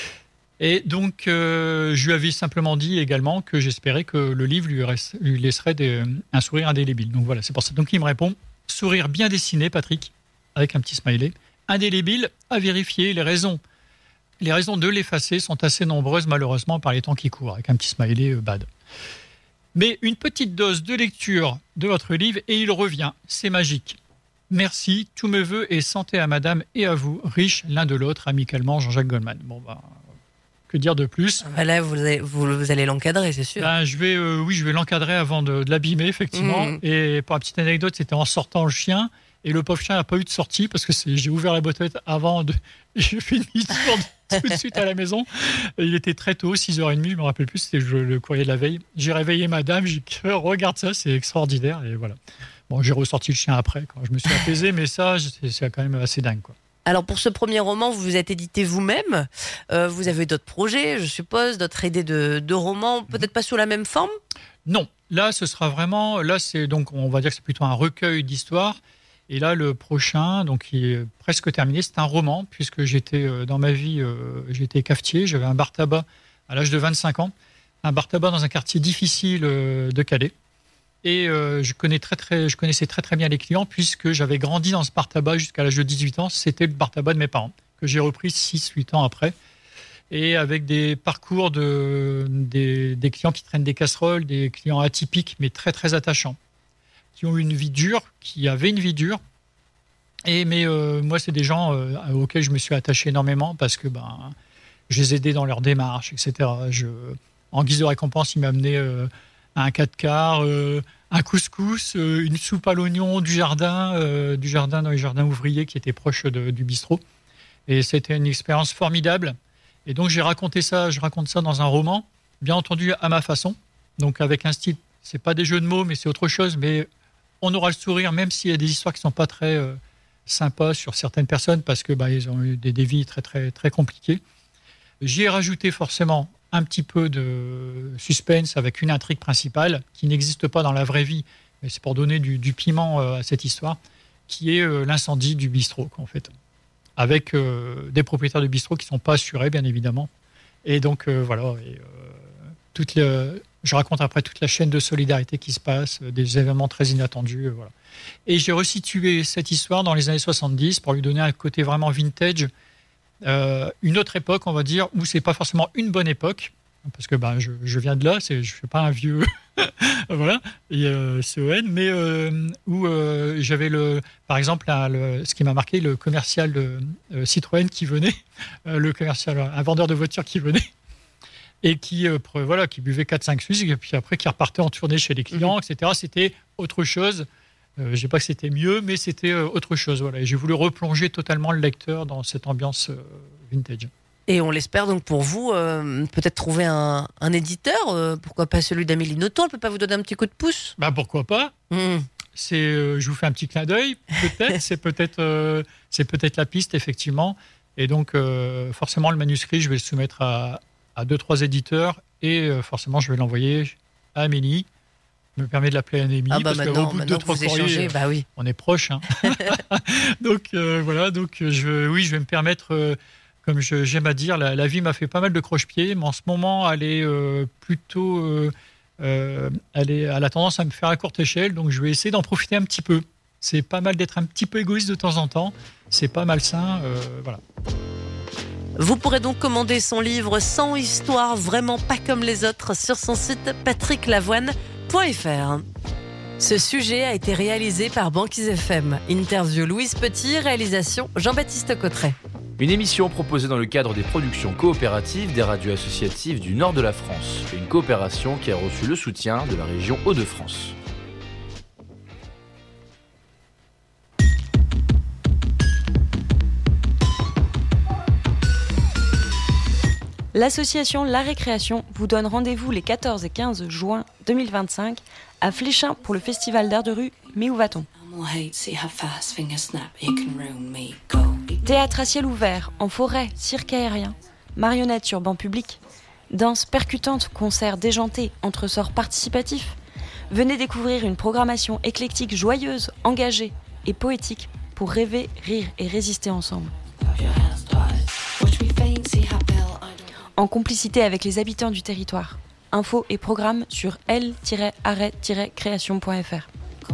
Et donc, euh, je lui avais simplement dit également que j'espérais que le livre lui, reste, lui laisserait des, un sourire indélébile. Donc voilà, c'est pour ça. Donc il me répond sourire bien dessiné, Patrick, avec un petit smiley. Indélébile, à vérifier. Les raisons, les raisons de l'effacer sont assez nombreuses, malheureusement, par les temps qui courent, avec un petit smiley euh, bad. Mais une petite dose de lecture de votre livre et il revient. C'est magique. Merci, tous mes voeux et santé à madame et à vous, riches l'un de l'autre, amicalement, Jean-Jacques Goldman. Bon, bah, que dire de plus? Là, vous allez, vous, vous allez l'encadrer, c'est sûr. Ben, je vais, euh, oui, je vais l'encadrer avant de, de l'abîmer, effectivement. Mmh. Et pour la petite anecdote, c'était en sortant le chien. Et le pauvre chien n'a pas eu de sortie parce que c'est, j'ai ouvert la boîte aux lettres avant de. J'ai fait une demi-tour tout de suite à la maison. Et il était très tôt, six heures trente, je ne me rappelle plus, c'était le courrier de la veille. J'ai réveillé madame, j'ai dit regarde ça, c'est extraordinaire. Et voilà. Bon, j'ai ressorti le chien après, quand je me suis apaisé, mais ça, c'est, c'est quand même assez dingue, quoi. Alors pour ce premier roman, vous vous êtes édité vous-même. Euh, vous avez d'autres projets, je suppose, d'autres idées de, de romans, peut-être pas sous la même forme? Non, là ce sera vraiment, là c'est donc, on va dire que c'est plutôt un recueil d'histoires. Et là, le prochain, donc qui est presque terminé, c'est un roman, puisque j'étais euh, dans ma vie, euh, j'étais cafetier, j'avais un bar tabac à l'âge de vingt-cinq ans, un bar tabac dans un quartier difficile euh, de Calais. Et euh, je, connais très, très, je connaissais très très bien les clients, puisque j'avais grandi dans ce bar tabac jusqu'à l'âge de dix-huit ans. C'était le bar tabac de mes parents, que j'ai repris six huit ans après. Et avec des parcours de, des, des clients qui traînent des casseroles, des clients atypiques, mais très très attachants, qui ont eu une vie dure, qui avaient une vie dure. Et, mais euh, moi, c'est des gens euh, auxquels je me suis attaché énormément parce que ben, je les aidais dans leur démarche, et cetera. Je, en guise de récompense, ils m'amenaient euh, un quatre quarts, euh, un couscous, euh, une soupe à l'oignon du jardin, euh, du jardin dans les jardins ouvriers qui étaient proches de, du bistrot. Et c'était une expérience formidable. Et donc, j'ai raconté ça, je raconte ça dans un roman, bien entendu à ma façon. Donc, avec un style, c'est pas des jeux de mots, mais c'est autre chose. Mais on aura le sourire, même s'il y a des histoires qui sont pas très euh, sympas sur certaines personnes, parce que bah, ils ont eu des, des vies très, très, très compliquées. J'y ai rajouté forcément un petit peu de suspense avec une intrigue principale qui n'existe pas dans la vraie vie, mais c'est pour donner du, du piment euh, à cette histoire, qui est euh, l'incendie du bistrot, en fait. Avec euh, des propriétaires de bistrot qui ne sont pas assurés, bien évidemment. Et donc, euh, voilà. Et, euh, toute le, je raconte après toute la chaîne de solidarité qui se passe, euh, des événements très inattendus. Euh, voilà. Et j'ai resitué cette histoire dans les années soixante-dix pour lui donner un côté vraiment vintage, euh, une autre époque, on va dire, où ce n'est pas forcément une bonne époque, parce que ben, je, je viens de là, c'est, je ne suis pas un vieux, voilà, et, euh, C O N, mais euh, où euh, j'avais, le, par exemple, un, le, ce qui m'a marqué, le commercial de euh, Citroën qui venait, euh, le commercial, un vendeur de voitures qui venait, et qui, euh, voilà, qui buvait quatre cinq suisses, et puis après qui repartait en tournée chez les clients, mmh. et cetera. C'était autre chose. Euh, je ne dis pas que c'était mieux, mais c'était euh, autre chose. Voilà. Et j'ai voulu replonger totalement le lecteur dans cette ambiance euh, vintage. Et on l'espère donc pour vous, euh, peut-être trouver un, un éditeur, euh, pourquoi pas celui d'Amélie Nothomb, elle peut pas vous donner un petit coup de pouce ? Bah pourquoi pas. Mmh. C'est, euh, je vous fais un petit clin d'œil, peut-être, c'est peut-être, euh, c'est peut-être la piste effectivement. Et donc euh, forcément le manuscrit, je vais le soumettre à, à deux trois éditeurs et euh, forcément je vais l'envoyer à Amélie. Je me permets de l'appeler Anémie, ah bah parce qu'au bout de deux trois courriers, bah oui. on est proche. Hein. donc euh, voilà, donc je, oui, je vais me permettre. Euh, Comme je, j'aime à dire, la, la vie m'a fait pas mal de croche-pieds, mais en ce moment, elle est euh, plutôt, euh, euh, elle, est, elle a tendance à me faire à courte échelle, donc je vais essayer d'en profiter un petit peu. C'est pas mal d'être un petit peu égoïste de temps en temps, c'est pas malsain, euh, voilà. Vous pourrez donc commander son livre cent histoires vraiment pas comme les autres sur son site patrick lavoine point f r. Ce sujet a été réalisé par Banquise F M. Interview Louise Petit, réalisation Jean-Baptiste Cotteret. Une émission proposée dans le cadre des productions coopératives des radios associatives du nord de la France. Une coopération qui a reçu le soutien de la région Hauts-de-France. L'association La Récréation vous donne rendez-vous les quatorze et quinze juin deux mille vingt-cinq à Fléchin pour le festival d'art de rue Mais où va-t-on ? Théâtre à ciel ouvert, en forêt, cirque aérien, marionnettes sur banc public, danse percutante, concerts déjantés, entresorts participatifs. Venez découvrir une programmation éclectique joyeuse, engagée et poétique pour rêver, rire et résister ensemble. En complicité avec les habitants du territoire. Infos et programmes sur l tiret arrêt tiret création point f r.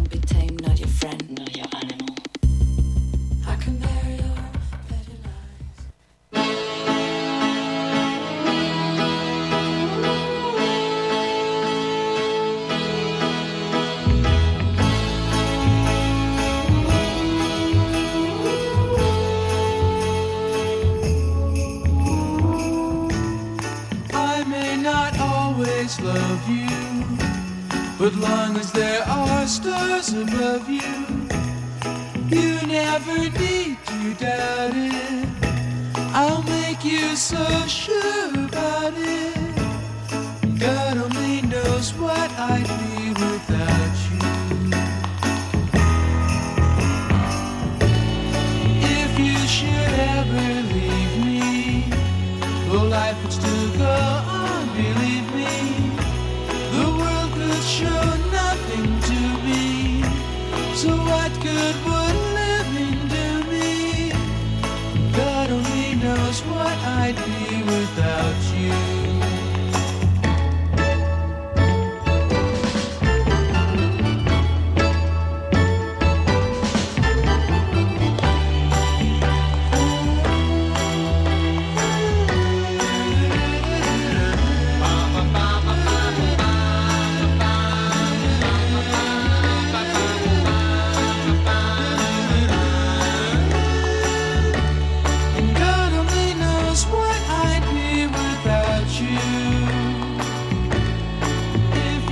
Love you, but long as there are stars above you, you never need to doubt it. I'll make you so sure about it. God only knows what I'd be without you. If you should ever leave me, well, life would still go on, believe me. The world could show nothing to me, so what good would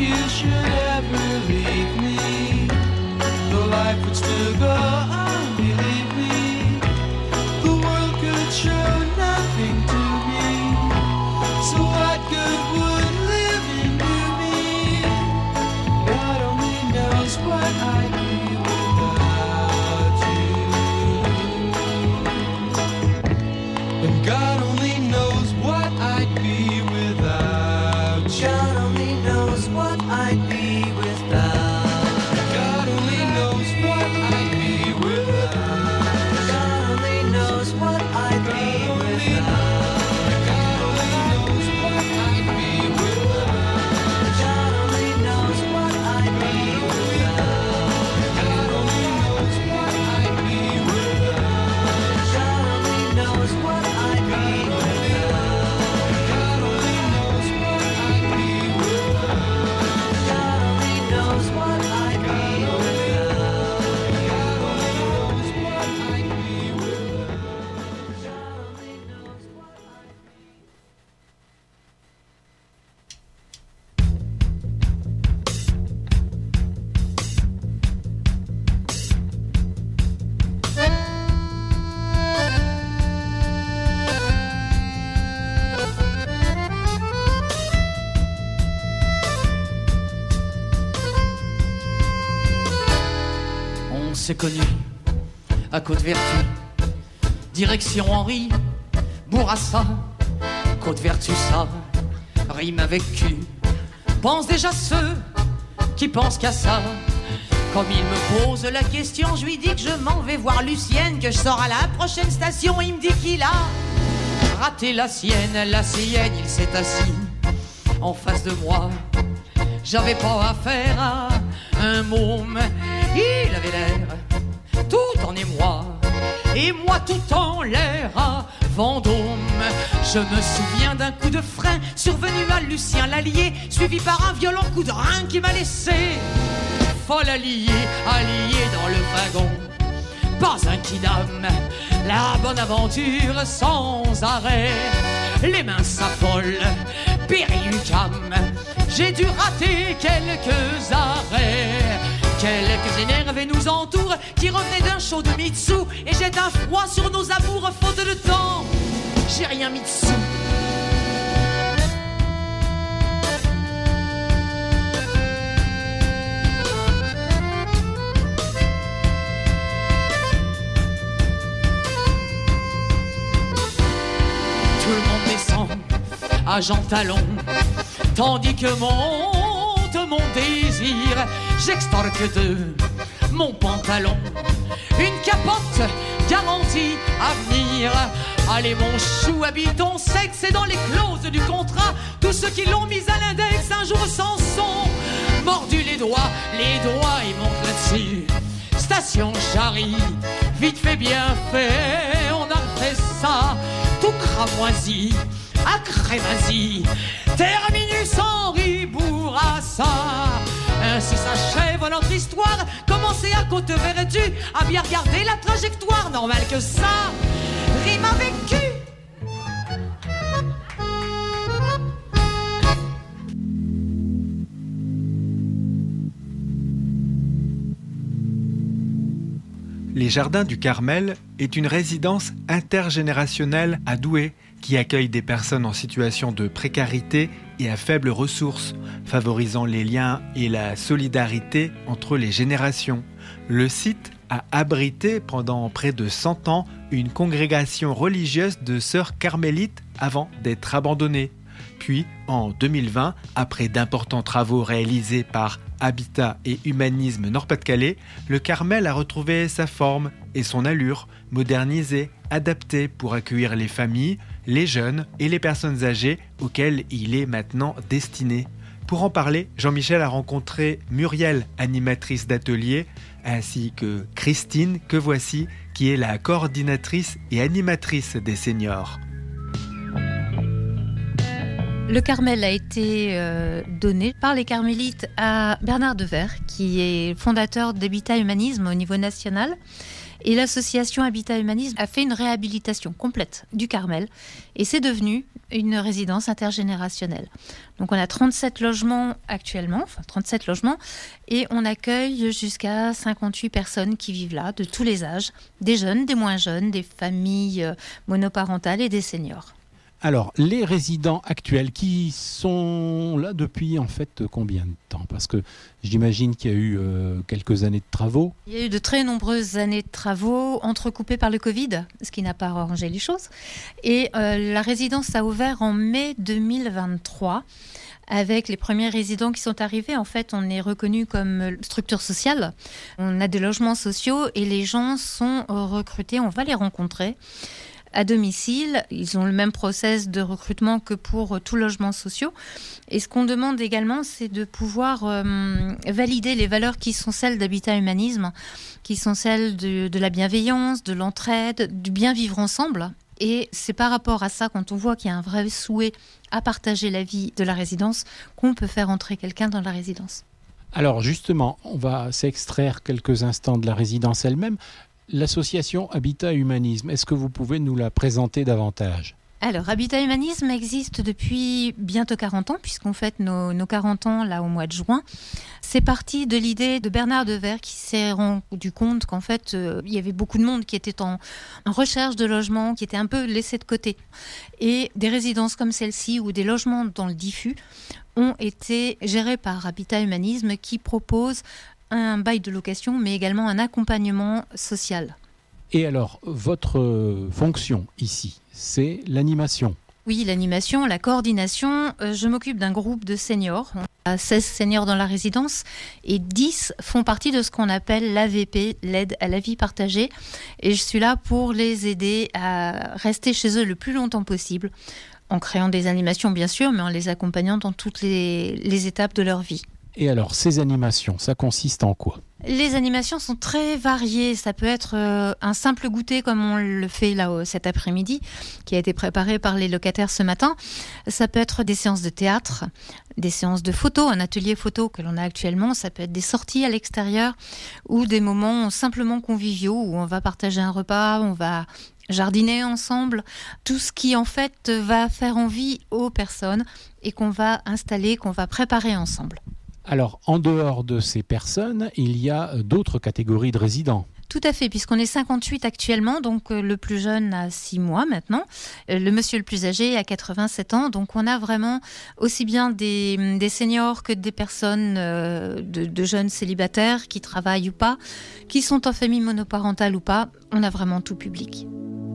you should ever leave me, the life would still go on, believe me. The world could show nothing to me, so what good would living do me? God only knows what I'd be without you. And God only knows what I'd be without you. God only knows what I'd be without. God only knows what I'd be without. God only knows what I'd be without. God only knows what I'd be without. God only knows what I'd be without. God only knows what I'd be without. God only knows what I'd be without. God only knows what I'd be without. God only knows what I'd be without. God only knows what I'd be On s'est connus à Côte-Vertu, direction Henri Bourassa. Côte-Vertu, ça rime avec cul. Pense déjà ceux qui pensent qu'à ça. Comme il me pose la question, je lui dis que je m'en vais voir Lucienne, que je sors à la prochaine station. Il me dit qu'il a raté la sienne, la sienne. Il s'est assis en face de moi. J'avais pas affaire à un môme. Il avait l'air tout en émoi, et moi tout en l'air à Vendôme. Je me souviens d'un coup de frein survenu à Lucien Lallier, suivi par un violent coup de rein qui m'a laissé folle alliée, alliée dans le wagon. Pas un kidam, la bonne aventure sans arrêt. Les mains s'affolent, périucam. J'ai dû rater quelques arrêts. Quelques énervés nous entourent, qui revenaient d'un show de Mitsu, et jettent un froid sur nos amours faute de temps. J'ai rien mis dessous. Tout le monde descend à Jean Talon, tandis que monte mon désir. J'extorque de mon pantalon une capote garantie à venir. Allez mon chou, habite ton sexe, et dans les clauses du contrat, tous ceux qui l'ont mise à l'index un jour s'en sont mordus les doigts, les doigts ils montent là-dessus. Station Jarry, vite fait bien fait, on a fait ça, tout cramoisi, à Crémazie, terminus Henri Bourassa. Ainsi s'achève notre histoire, commencée à Côte-Vertu, à bien regarder la trajectoire, normal que ça rime avec cul. Les Jardins du Carmel est une résidence intergénérationnelle à Douai qui accueille des personnes en situation de précarité et à faibles ressources, favorisant les liens et la solidarité entre les générations. Le site a abrité pendant près de cent ans une congrégation religieuse de sœurs carmélites avant d'être abandonnée. Puis, en deux mille vingt, après d'importants travaux réalisés par Habitat et Humanisme Nord-Pas-de-Calais, le Carmel a retrouvé sa forme et son allure, modernisée, adaptée pour accueillir les familles, les jeunes et les personnes âgées auxquelles il est maintenant destiné. Pour en parler, Jean-Michel a rencontré Muriel, animatrice d'atelier, ainsi que Christine, que voici, qui est la coordinatrice et animatrice des seniors. Le Carmel a été euh, donné par les carmélites à Bernard Devers, qui est fondateur d'Habitat Humanisme au niveau national. Et l'association Habitat Humanisme a fait une réhabilitation complète du Carmel et c'est devenu une résidence intergénérationnelle. Donc on a trente-sept logements actuellement, enfin trente-sept logements, et on accueille jusqu'à cinquante-huit personnes qui vivent là, de tous les âges, des jeunes, des moins jeunes, des familles monoparentales et des seniors. Alors, les résidents actuels qui sont là depuis en fait combien de temps ? Parce que j'imagine qu'il y a eu euh, quelques années de travaux. Il y a eu de très nombreuses années de travaux entrecoupées par le Covid, ce qui n'a pas arrangé les choses. Et euh, la résidence a ouvert en mai deux mille vingt-trois. Avec les premiers résidents qui sont arrivés, en fait, on est reconnu comme structure sociale. On a des logements sociaux et les gens sont recrutés, on va les rencontrer à domicile. Ils ont le même process de recrutement que pour tout logement social. Et ce qu'on demande également, c'est de pouvoir euh, valider les valeurs qui sont celles d'Habitat Humanisme, qui sont celles de, de la bienveillance, de l'entraide, du bien vivre ensemble. Et c'est par rapport à ça, quand on voit qu'il y a un vrai souhait à partager la vie de la résidence, qu'on peut faire entrer quelqu'un dans la résidence. Alors justement, on va s'extraire quelques instants de la résidence elle-même. L'association Habitat Humanisme, est-ce que vous pouvez nous la présenter davantage ? Alors, Habitat Humanisme existe depuis bientôt quarante ans, puisqu'on fête nos, nos quarante ans là au mois de juin. C'est parti de l'idée de Bernard Devers qui s'est rendu compte qu'en fait, euh, il y avait beaucoup de monde qui était en, en recherche de logement, qui était un peu laissé de côté. Et des résidences comme celle-ci ou des logements dans le diffus ont été gérés par Habitat Humanisme qui propose un bail de location, mais également un accompagnement social. Et alors, votre fonction ici, c'est l'animation. Oui, l'animation, la coordination. Euh, je m'occupe d'un groupe de seniors. On a seize seniors dans la résidence et dix font partie de ce qu'on appelle l'A V P, l'aide à la vie partagée. Et je suis là pour les aider à rester chez eux le plus longtemps possible, en créant des animations bien sûr, mais en les accompagnant dans toutes les, les étapes de leur vie. Et alors, ces animations, ça consiste en quoi ? Les animations sont très variées. Ça peut être euh, un simple goûter comme on le fait là cet après-midi, qui a été préparé par les locataires ce matin. Ça peut être des séances de théâtre, des séances de photo, un atelier photo que l'on a actuellement. Ça peut être des sorties à l'extérieur ou des moments simplement conviviaux où on va partager un repas, on va jardiner ensemble. Tout ce qui en fait va faire envie aux personnes et qu'on va installer, qu'on va préparer ensemble. Alors, en dehors de ces personnes, il y a d'autres catégories de résidents. Tout à fait, puisqu'on est cinquante-huit actuellement, donc le plus jeune a six mois maintenant, le monsieur le plus âgé a quatre-vingt-sept ans, donc on a vraiment aussi bien des, des seniors que des personnes euh, de, de jeunes célibataires qui travaillent ou pas, qui sont en famille monoparentale ou pas, on a vraiment tout public.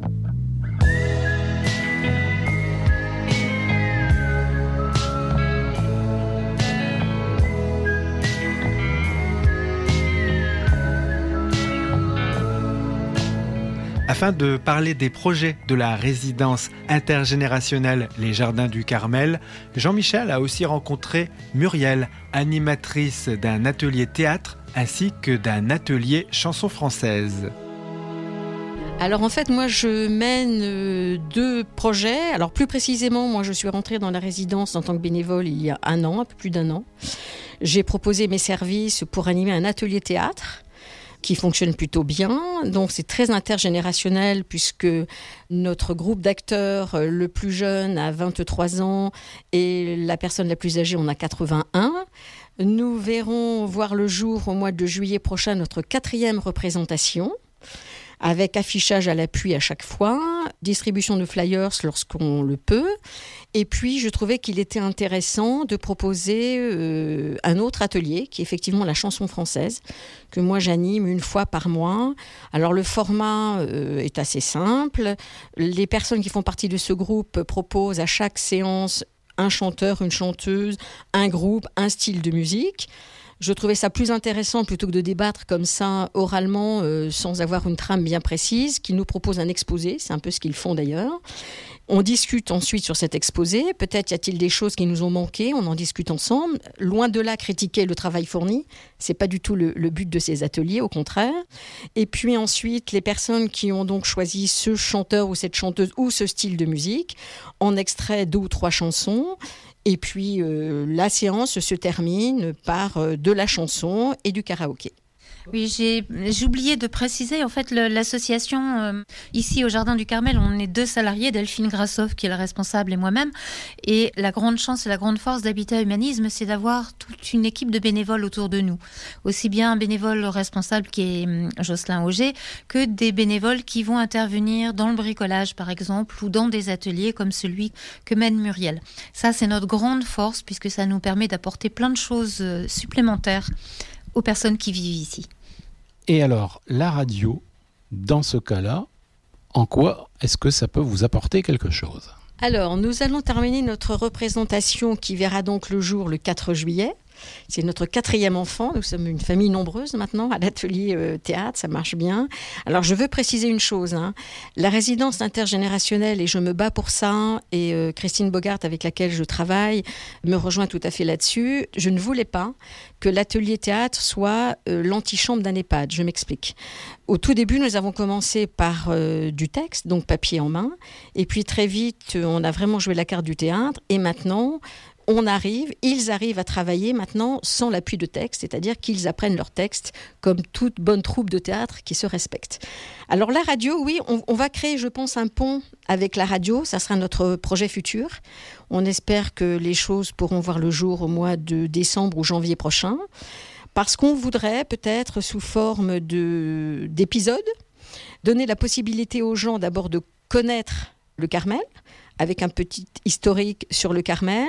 Afin de parler des projets de la résidence intergénérationnelle Les Jardins du Carmel, Jean-Michel a aussi rencontré Muriel, animatrice d'un atelier théâtre ainsi que d'un atelier chanson française. Alors en fait, moi je mène deux projets. Alors plus précisément, moi je suis rentrée dans la résidence en tant que bénévole il y a un an, un peu plus d'un an. J'ai proposé mes services pour animer un atelier théâtre qui fonctionne plutôt bien. Donc c'est très intergénérationnel puisque notre groupe d'acteurs, le plus jeune a vingt-trois ans et la personne la plus âgée en a quatre-vingt-un. Nous verrons voir le jour au mois de juillet prochain notre quatrième représentation, avec affichage à l'appui à chaque fois, distribution de flyers lorsqu'on le peut. Et puis, je trouvais qu'il était intéressant de proposer euh, un autre atelier, qui est effectivement la chanson française, que moi j'anime une fois par mois. Alors, le format euh, est assez simple. Les personnes qui font partie de ce groupe proposent à chaque séance un chanteur, une chanteuse, un groupe, un style de musique. Je trouvais ça plus intéressant plutôt que de débattre comme ça oralement euh, sans avoir une trame bien précise, qu'ils nous proposent un exposé, c'est un peu ce qu'ils font d'ailleurs. On discute ensuite sur cet exposé, peut-être y a-t-il des choses qui nous ont manqué, on en discute ensemble. Loin de là critiquer le travail fourni, c'est pas du tout le, le but de ces ateliers, au contraire. Et puis ensuite, les personnes qui ont donc choisi ce chanteur ou cette chanteuse ou ce style de musique, en extrait deux ou trois chansons. Et puis, euh, la séance se termine par euh, de la chanson et du karaoké. Oui, j'ai, j'ai oublié de préciser, en fait, le, l'association, euh, ici au Jardin du Carmel, on est deux salariés, Delphine Grassoff qui est la responsable et moi-même. Et la grande chance et la grande force d'Habitat Humanisme, c'est d'avoir toute une équipe de bénévoles autour de nous. Aussi bien un bénévole responsable qui est euh, Jocelyn Auger, que des bénévoles qui vont intervenir dans le bricolage, par exemple, ou dans des ateliers comme celui que mène Muriel. Ça, c'est notre grande force, puisque ça nous permet d'apporter plein de choses euh, supplémentaires aux personnes qui vivent ici. Et alors, la radio, dans ce cas-là, en quoi est-ce que ça peut vous apporter quelque chose ? Alors, nous allons terminer notre représentation qui verra donc le jour le quatre juillet. C'est notre quatrième enfant. Nous sommes une famille nombreuse maintenant à l'atelier euh, théâtre, ça marche bien. Alors, je veux préciser une chose. Hein. La résidence intergénérationnelle, et je me bats pour ça, et euh, Christine Bogart, avec laquelle je travaille, me rejoint tout à fait là-dessus. Je ne voulais pas que l'atelier théâtre soit euh, l'antichambre d'un EHPAD. Je m'explique. Au tout début, nous avons commencé par euh, du texte, donc papier en main. Et puis, très vite, on a vraiment joué la carte du théâtre. Et maintenant, on arrive, ils arrivent à travailler maintenant sans l'appui de texte, c'est-à-dire qu'ils apprennent leur texte comme toute bonne troupe de théâtre qui se respecte. Alors la radio, oui, on, on va créer, je pense, un pont avec la radio, ça sera notre projet futur. On espère que les choses pourront voir le jour au mois de décembre ou janvier prochain, parce qu'on voudrait peut-être sous forme de, d'épisodes, donner la possibilité aux gens d'abord de connaître le Carmel, avec un petit historique sur le Carmel,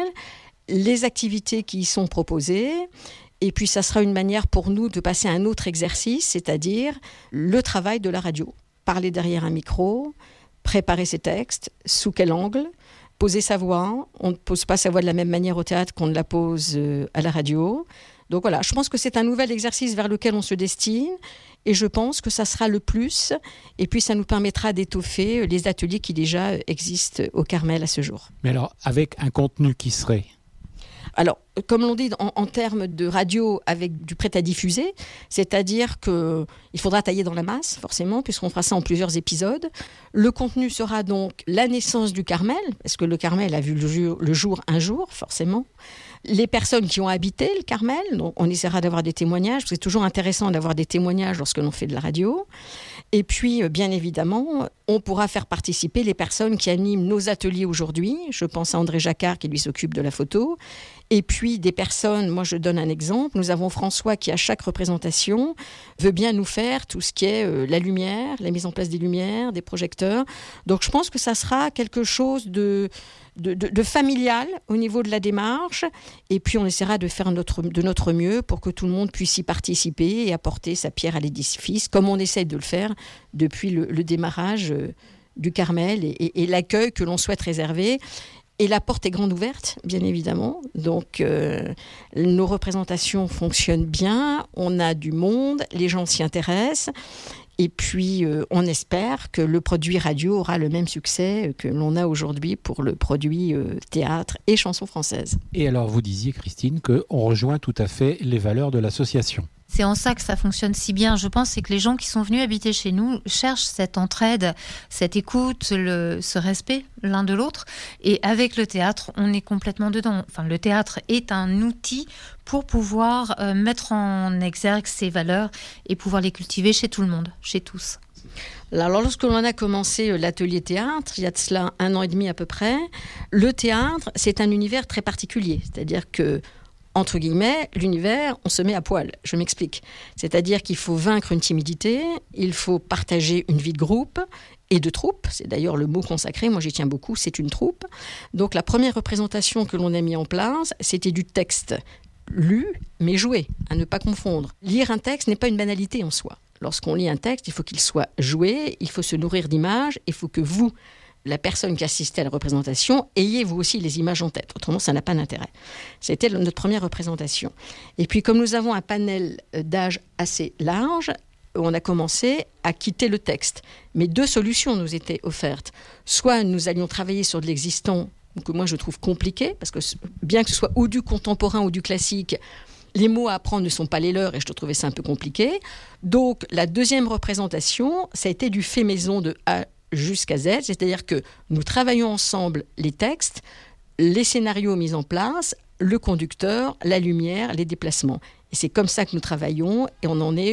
les activités qui y sont proposées, et puis ça sera une manière pour nous de passer à un autre exercice, c'est-à-dire le travail de la radio. Parler derrière un micro, préparer ses textes, sous quel angle, poser sa voix. On ne pose pas sa voix de la même manière au théâtre qu'on ne la pose à la radio. Donc voilà, je pense que c'est un nouvel exercice vers lequel on se destine, et je pense que ça sera le plus, et puis ça nous permettra d'étoffer les ateliers qui déjà existent au Carmel à ce jour. Mais alors, avec un contenu qui serait ? Alors, comme l'on dit en, en termes de radio avec du prêt à diffuser, c'est-à-dire qu'il faudra tailler dans la masse, forcément, puisqu'on fera ça en plusieurs épisodes. Le contenu sera donc la naissance du Carmel, parce que le Carmel a vu le jour, le jour un jour, forcément. Les personnes qui ont habité le Carmel, donc on essaiera d'avoir des témoignages, parce que c'est toujours intéressant d'avoir des témoignages lorsque l'on fait de la radio. Et puis, bien évidemment, on pourra faire participer les personnes qui animent nos ateliers aujourd'hui. Je pense à André Jacquard qui lui s'occupe de la photo. Et puis des personnes, moi je donne un exemple, nous avons François qui à chaque représentation veut bien nous faire tout ce qui est euh, la lumière, la mise en place des lumières, des projecteurs. Donc je pense que ça sera quelque chose de, de, de, de familial au niveau de la démarche, et puis on essaiera de faire notre, de notre mieux pour que tout le monde puisse y participer et apporter sa pierre à l'édifice, comme on essaye de le faire depuis le, le démarrage euh, du Carmel et, et, et l'accueil que l'on souhaite réserver. Et la porte est grande ouverte, bien évidemment. Donc, euh, nos représentations fonctionnent bien. On a du monde, les gens s'y intéressent. Et puis, euh, on espère que le produit radio aura le même succès que l'on a aujourd'hui pour le produit euh, théâtre et chansons françaises. Et alors, vous disiez, Christine, qu'on rejoint tout à fait les valeurs de l'association. C'est en ça que ça fonctionne si bien, je pense, c'est que les gens qui sont venus habiter chez nous cherchent cette entraide, cette écoute, le, ce respect l'un de l'autre. Et avec le théâtre, on est complètement dedans. Enfin, le théâtre est un outil pour pouvoir euh, mettre en exergue ces valeurs et pouvoir les cultiver chez tout le monde, chez tous. Alors, lorsque l'on a commencé l'atelier théâtre, il y a de cela un an et demi à peu près, le théâtre, c'est un univers très particulier. C'est-à-dire que entre guillemets, l'univers, on se met à poil. Je m'explique. C'est-à-dire qu'il faut vaincre une timidité, il faut partager une vie de groupe et de troupe. C'est d'ailleurs le mot consacré, moi j'y tiens beaucoup, c'est une troupe. Donc la première représentation que l'on a mis en place, c'était du texte lu, mais joué, à ne pas confondre. Lire un texte n'est pas une banalité en soi. Lorsqu'on lit un texte, il faut qu'il soit joué, il faut se nourrir d'images, il faut que vous, la personne qui assistait à la représentation, ayez vous aussi les images en tête. Autrement, ça n'a pas d'intérêt. C'était notre première représentation. Et puis, comme nous avons un panel d'âge assez large, on a commencé à quitter le texte. Mais deux solutions nous étaient offertes. Soit nous allions travailler sur de l'existant, que moi je trouve compliqué, parce que bien que ce soit ou du contemporain ou du classique, les mots à apprendre ne sont pas les leurs et je trouvais ça un peu compliqué. Donc, la deuxième représentation, ça a été du fait maison de A jusqu'à Z, c'est-à-dire que nous travaillons ensemble les textes, les scénarios mis en place, le conducteur, la lumière, les déplacements. Et c'est comme ça que nous travaillons et on en est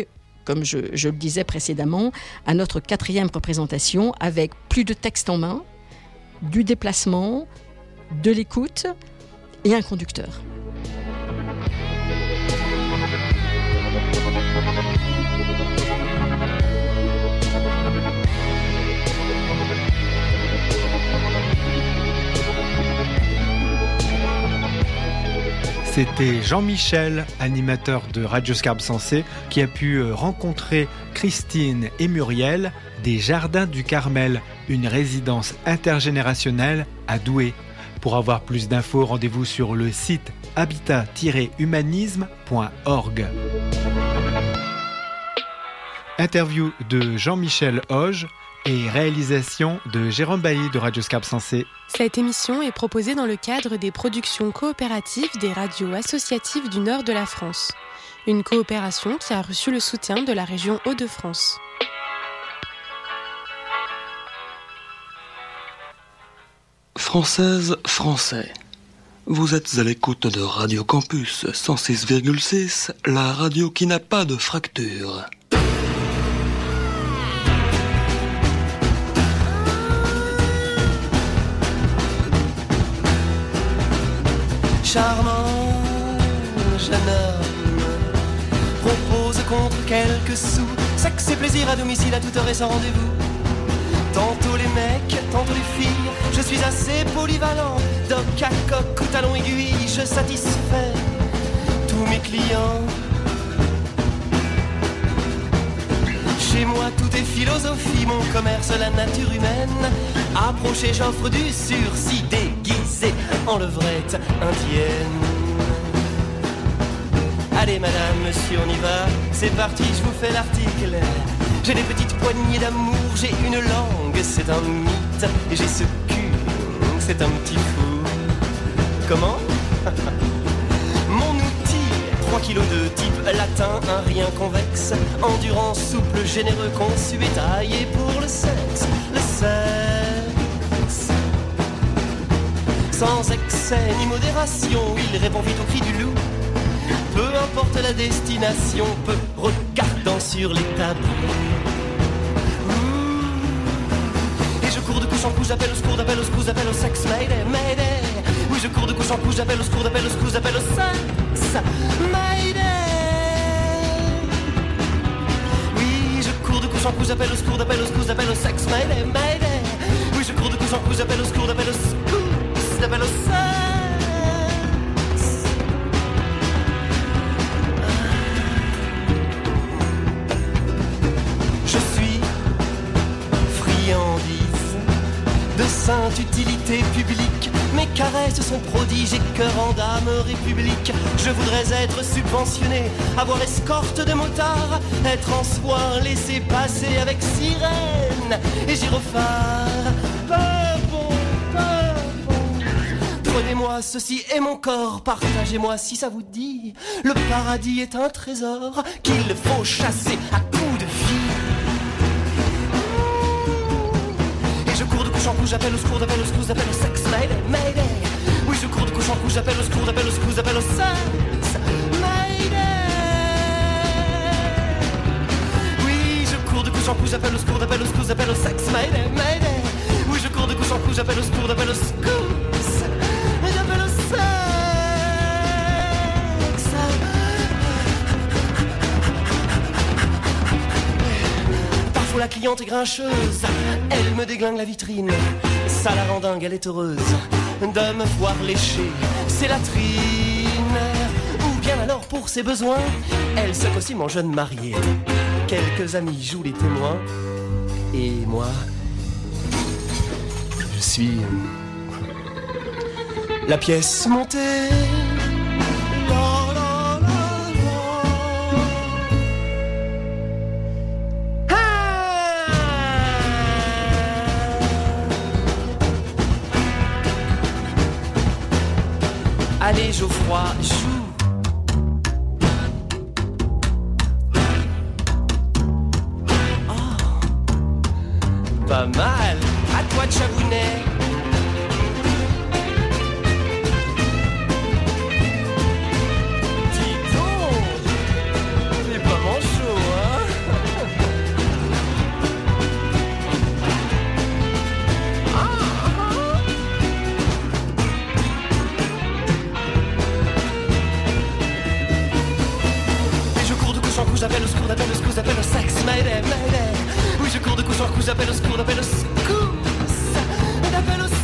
comme je, je le disais précédemment, à notre quatrième représentation avec plus de texte en main, du déplacement, de l'écoute et un conducteur. C'était Jean-Michel, animateur de Radio Scarbe Sensée, qui a pu rencontrer Christine et Muriel des Jardins du Carmel, une résidence intergénérationnelle à Douai. Pour avoir plus d'infos, rendez-vous sur le site habitat tiret humanisme point org. Interview de Jean-Michel Hoge et réalisation de Jérôme Bailly de Radio Scarbe Sensée. Cette émission est proposée dans le cadre des productions coopératives des radios associatives du nord de la France. Une coopération qui a reçu le soutien de la région Hauts-de-France. Françaises, Français, vous êtes à l'écoute de Radio Campus cent six virgule six, la radio qui n'a pas de fracture. Charmant jeune homme propose contre quelques sous sexe et plaisir à domicile à toute heure et sans rendez-vous. Tantôt les mecs, tantôt les filles, je suis assez polyvalent. Doc à coque ou talon aiguille, je satisfais tous mes clients. Chez moi tout est philosophie, mon commerce la nature humaine. Approchez, j'offre du sursis déguisé en levrette indienne. Allez madame, monsieur, on y va, c'est parti, je vous fais l'article. J'ai des petites poignées d'amour, j'ai une langue, c'est un mythe. Et j'ai ce cul, c'est un petit fou. Comment? Mon outil, trois kilos de type latin, un rien convexe. Endurance souple, généreux, conçu et taillé pour le sexe. Le sexe. Sans excès ni modération, il répond vite au cri du loup. Peu importe la destination, peu regardant sur les tableaux. Et je cours de couche en couche, j'appelle au secours, j'appelle au secours, j'appelle au sexe, mayday, mayday. Oui, je cours de couche en couche, j'appelle au secours, j'appelle au secours, j'appelle au sexe, mayday. Oui, je cours de couche en couche, j'appelle au secours, j'appelle au secours, j'appelle au sexe, mayday, mayday. Oui, je cours de couche en couche, j'appelle au secours, j'appelle au secours, j'appelle au sexe. De sainte utilité publique, mes caresses sont prodiges et cœur en dame république. Je voudrais être subventionné, avoir escorte de motards, être en soins, laissé passer avec sirène et gyrophare. Pas bon, pas bon. Prenez-moi, ceci est mon corps, partagez-moi si ça vous dit. Le paradis est un trésor qu'il faut chasser à coups de vie. En couche, j'appelle au secours, j'appelle au secours, j'appelle au sexe, mayday, mayday. Oui, je cours de couche en couche, j'appelle au secours, j'appelle au secours, j'appelle au sexe, mayday. Oui, je cours de couche en couche, j'appelle au secours, j'appelle au secours, j'appelle au sexe, mayday, mayday. Oui, je cours de couche en couche, j'appelle au secours, j'appelle au secours, j'appelle au sexe. Parfois la cliente est grincheuse, elle me déglingue la vitrine. Ça la rend dingue, elle est heureuse de me voir lécher ses latrines. Ou bien alors pour ses besoins, elle secoue aussi mon jeune marié. Quelques amis jouent les témoins. Et moi, je suis la pièce montée. Allez Geoffroy, joue. Oh, pas mal, à toi de Chabounet. Dis donc, t'es pas manchot, hein. j'appelle au secours, j'appelle au secours, j'appelle au sexe. Mayday, mayday. Oui, je cours de couche en couche, j'appelle au secours, j'appelle au secours. J'appelle au sexe.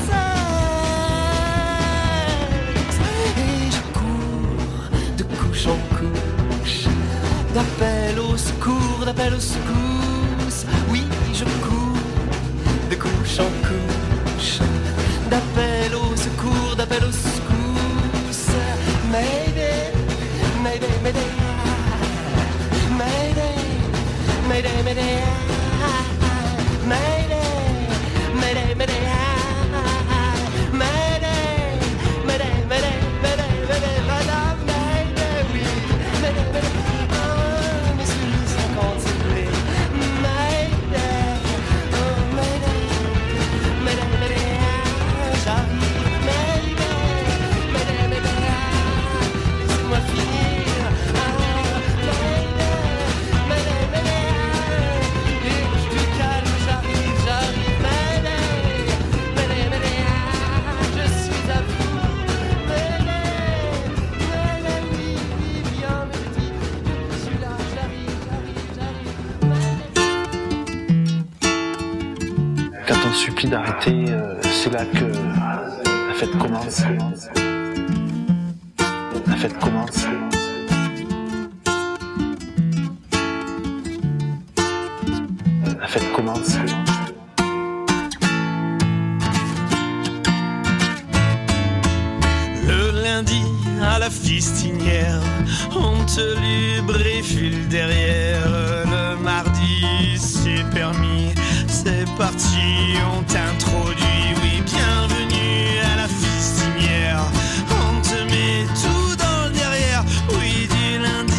Et je cours de couche en couche. D'appel au secours, d'appel au secours. Oui, je cours de couche en couche. D'appel au secours, d'appel au secours. Mayday, mayday, mayday. Mayday, mayday, mayday. Mayday, mayday, mayday. Mayday, mayday, mayday, mayday, mayday, madame, mayday, oui. Mayday, mayday. Oh, mes souliers sont contemplés. Mayday, oh, mayday, mayday, mayday. J'arrive, mayday, mayday, mayday. Laissez-moi finir. Ah, mayday, mayday, mayday. Et je suis calme, j'arrive, j'arrive. Mayday, mayday, mayday. Je suis à vous. Mayday, mayday, oui, oui, viens me le dire. Je suis là, j'arrive, j'arrive, j'arrive. Quand on supplie d'arrêter, euh, c'est là que la fête commence. La fête commence. La fête commence. Le lundi à la fistinière, on te lubrifie derrière. Le mardi, c'est permis, c'est parti, on t'introduit. Oui, bienvenue à la fistinière. On te met tout dans le derrière. Oui, du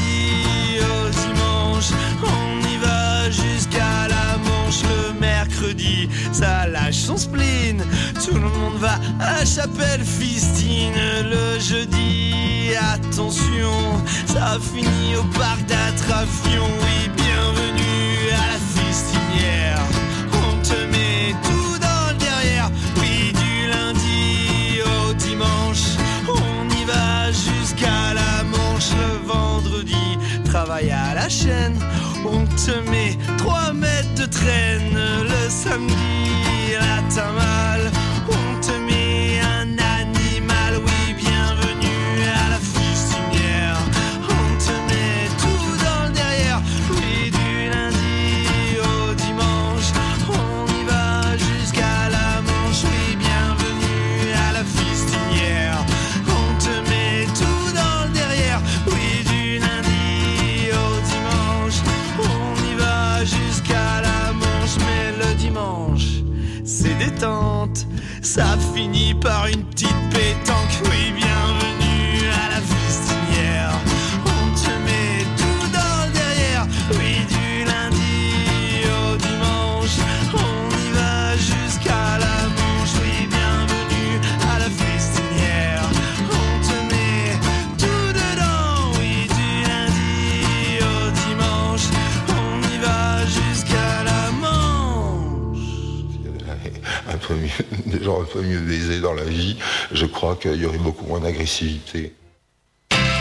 lundi au dimanche, on y va jusqu'à la Manche. Le mercredi, ça lâche son spleen. Tout le monde va à Chapelle Fistine. Le jeudi, attention, ça finit au parc d'attractions. Oui, bienvenue à la fistinière. On te met tout dans le derrière. Oui, du lundi au dimanche, on y va jusqu'à la Manche. Le vendredi, travail à la chaîne. On te met trois mètres de traîne. Le samedi, la tamale. On te met un animal. Oui, bienvenue à la fistinière. On te met tout dans le derrière. Oui, du lundi au dimanche, on y va jusqu'à la Manche. Oui, bienvenue à la fistinière. On te met tout dans le derrière. Oui, du lundi au dimanche, on y va jusqu'à la Manche. Mais le dimanche, c'est détente. Ça finit par une petite pétanque. Oui, bienvenue à la fistinière. On te met tout dans le derrière. Oui, du lundi au dimanche, on y va jusqu'à la Manche. Oui, bienvenue à la fistinière. On te met tout dedans. Oui, du lundi au dimanche, on y va jusqu'à la Manche. Un peu mieux, des gens un peu mieux baisés dans la vie, je crois qu'il y aurait beaucoup moins d'agressivité.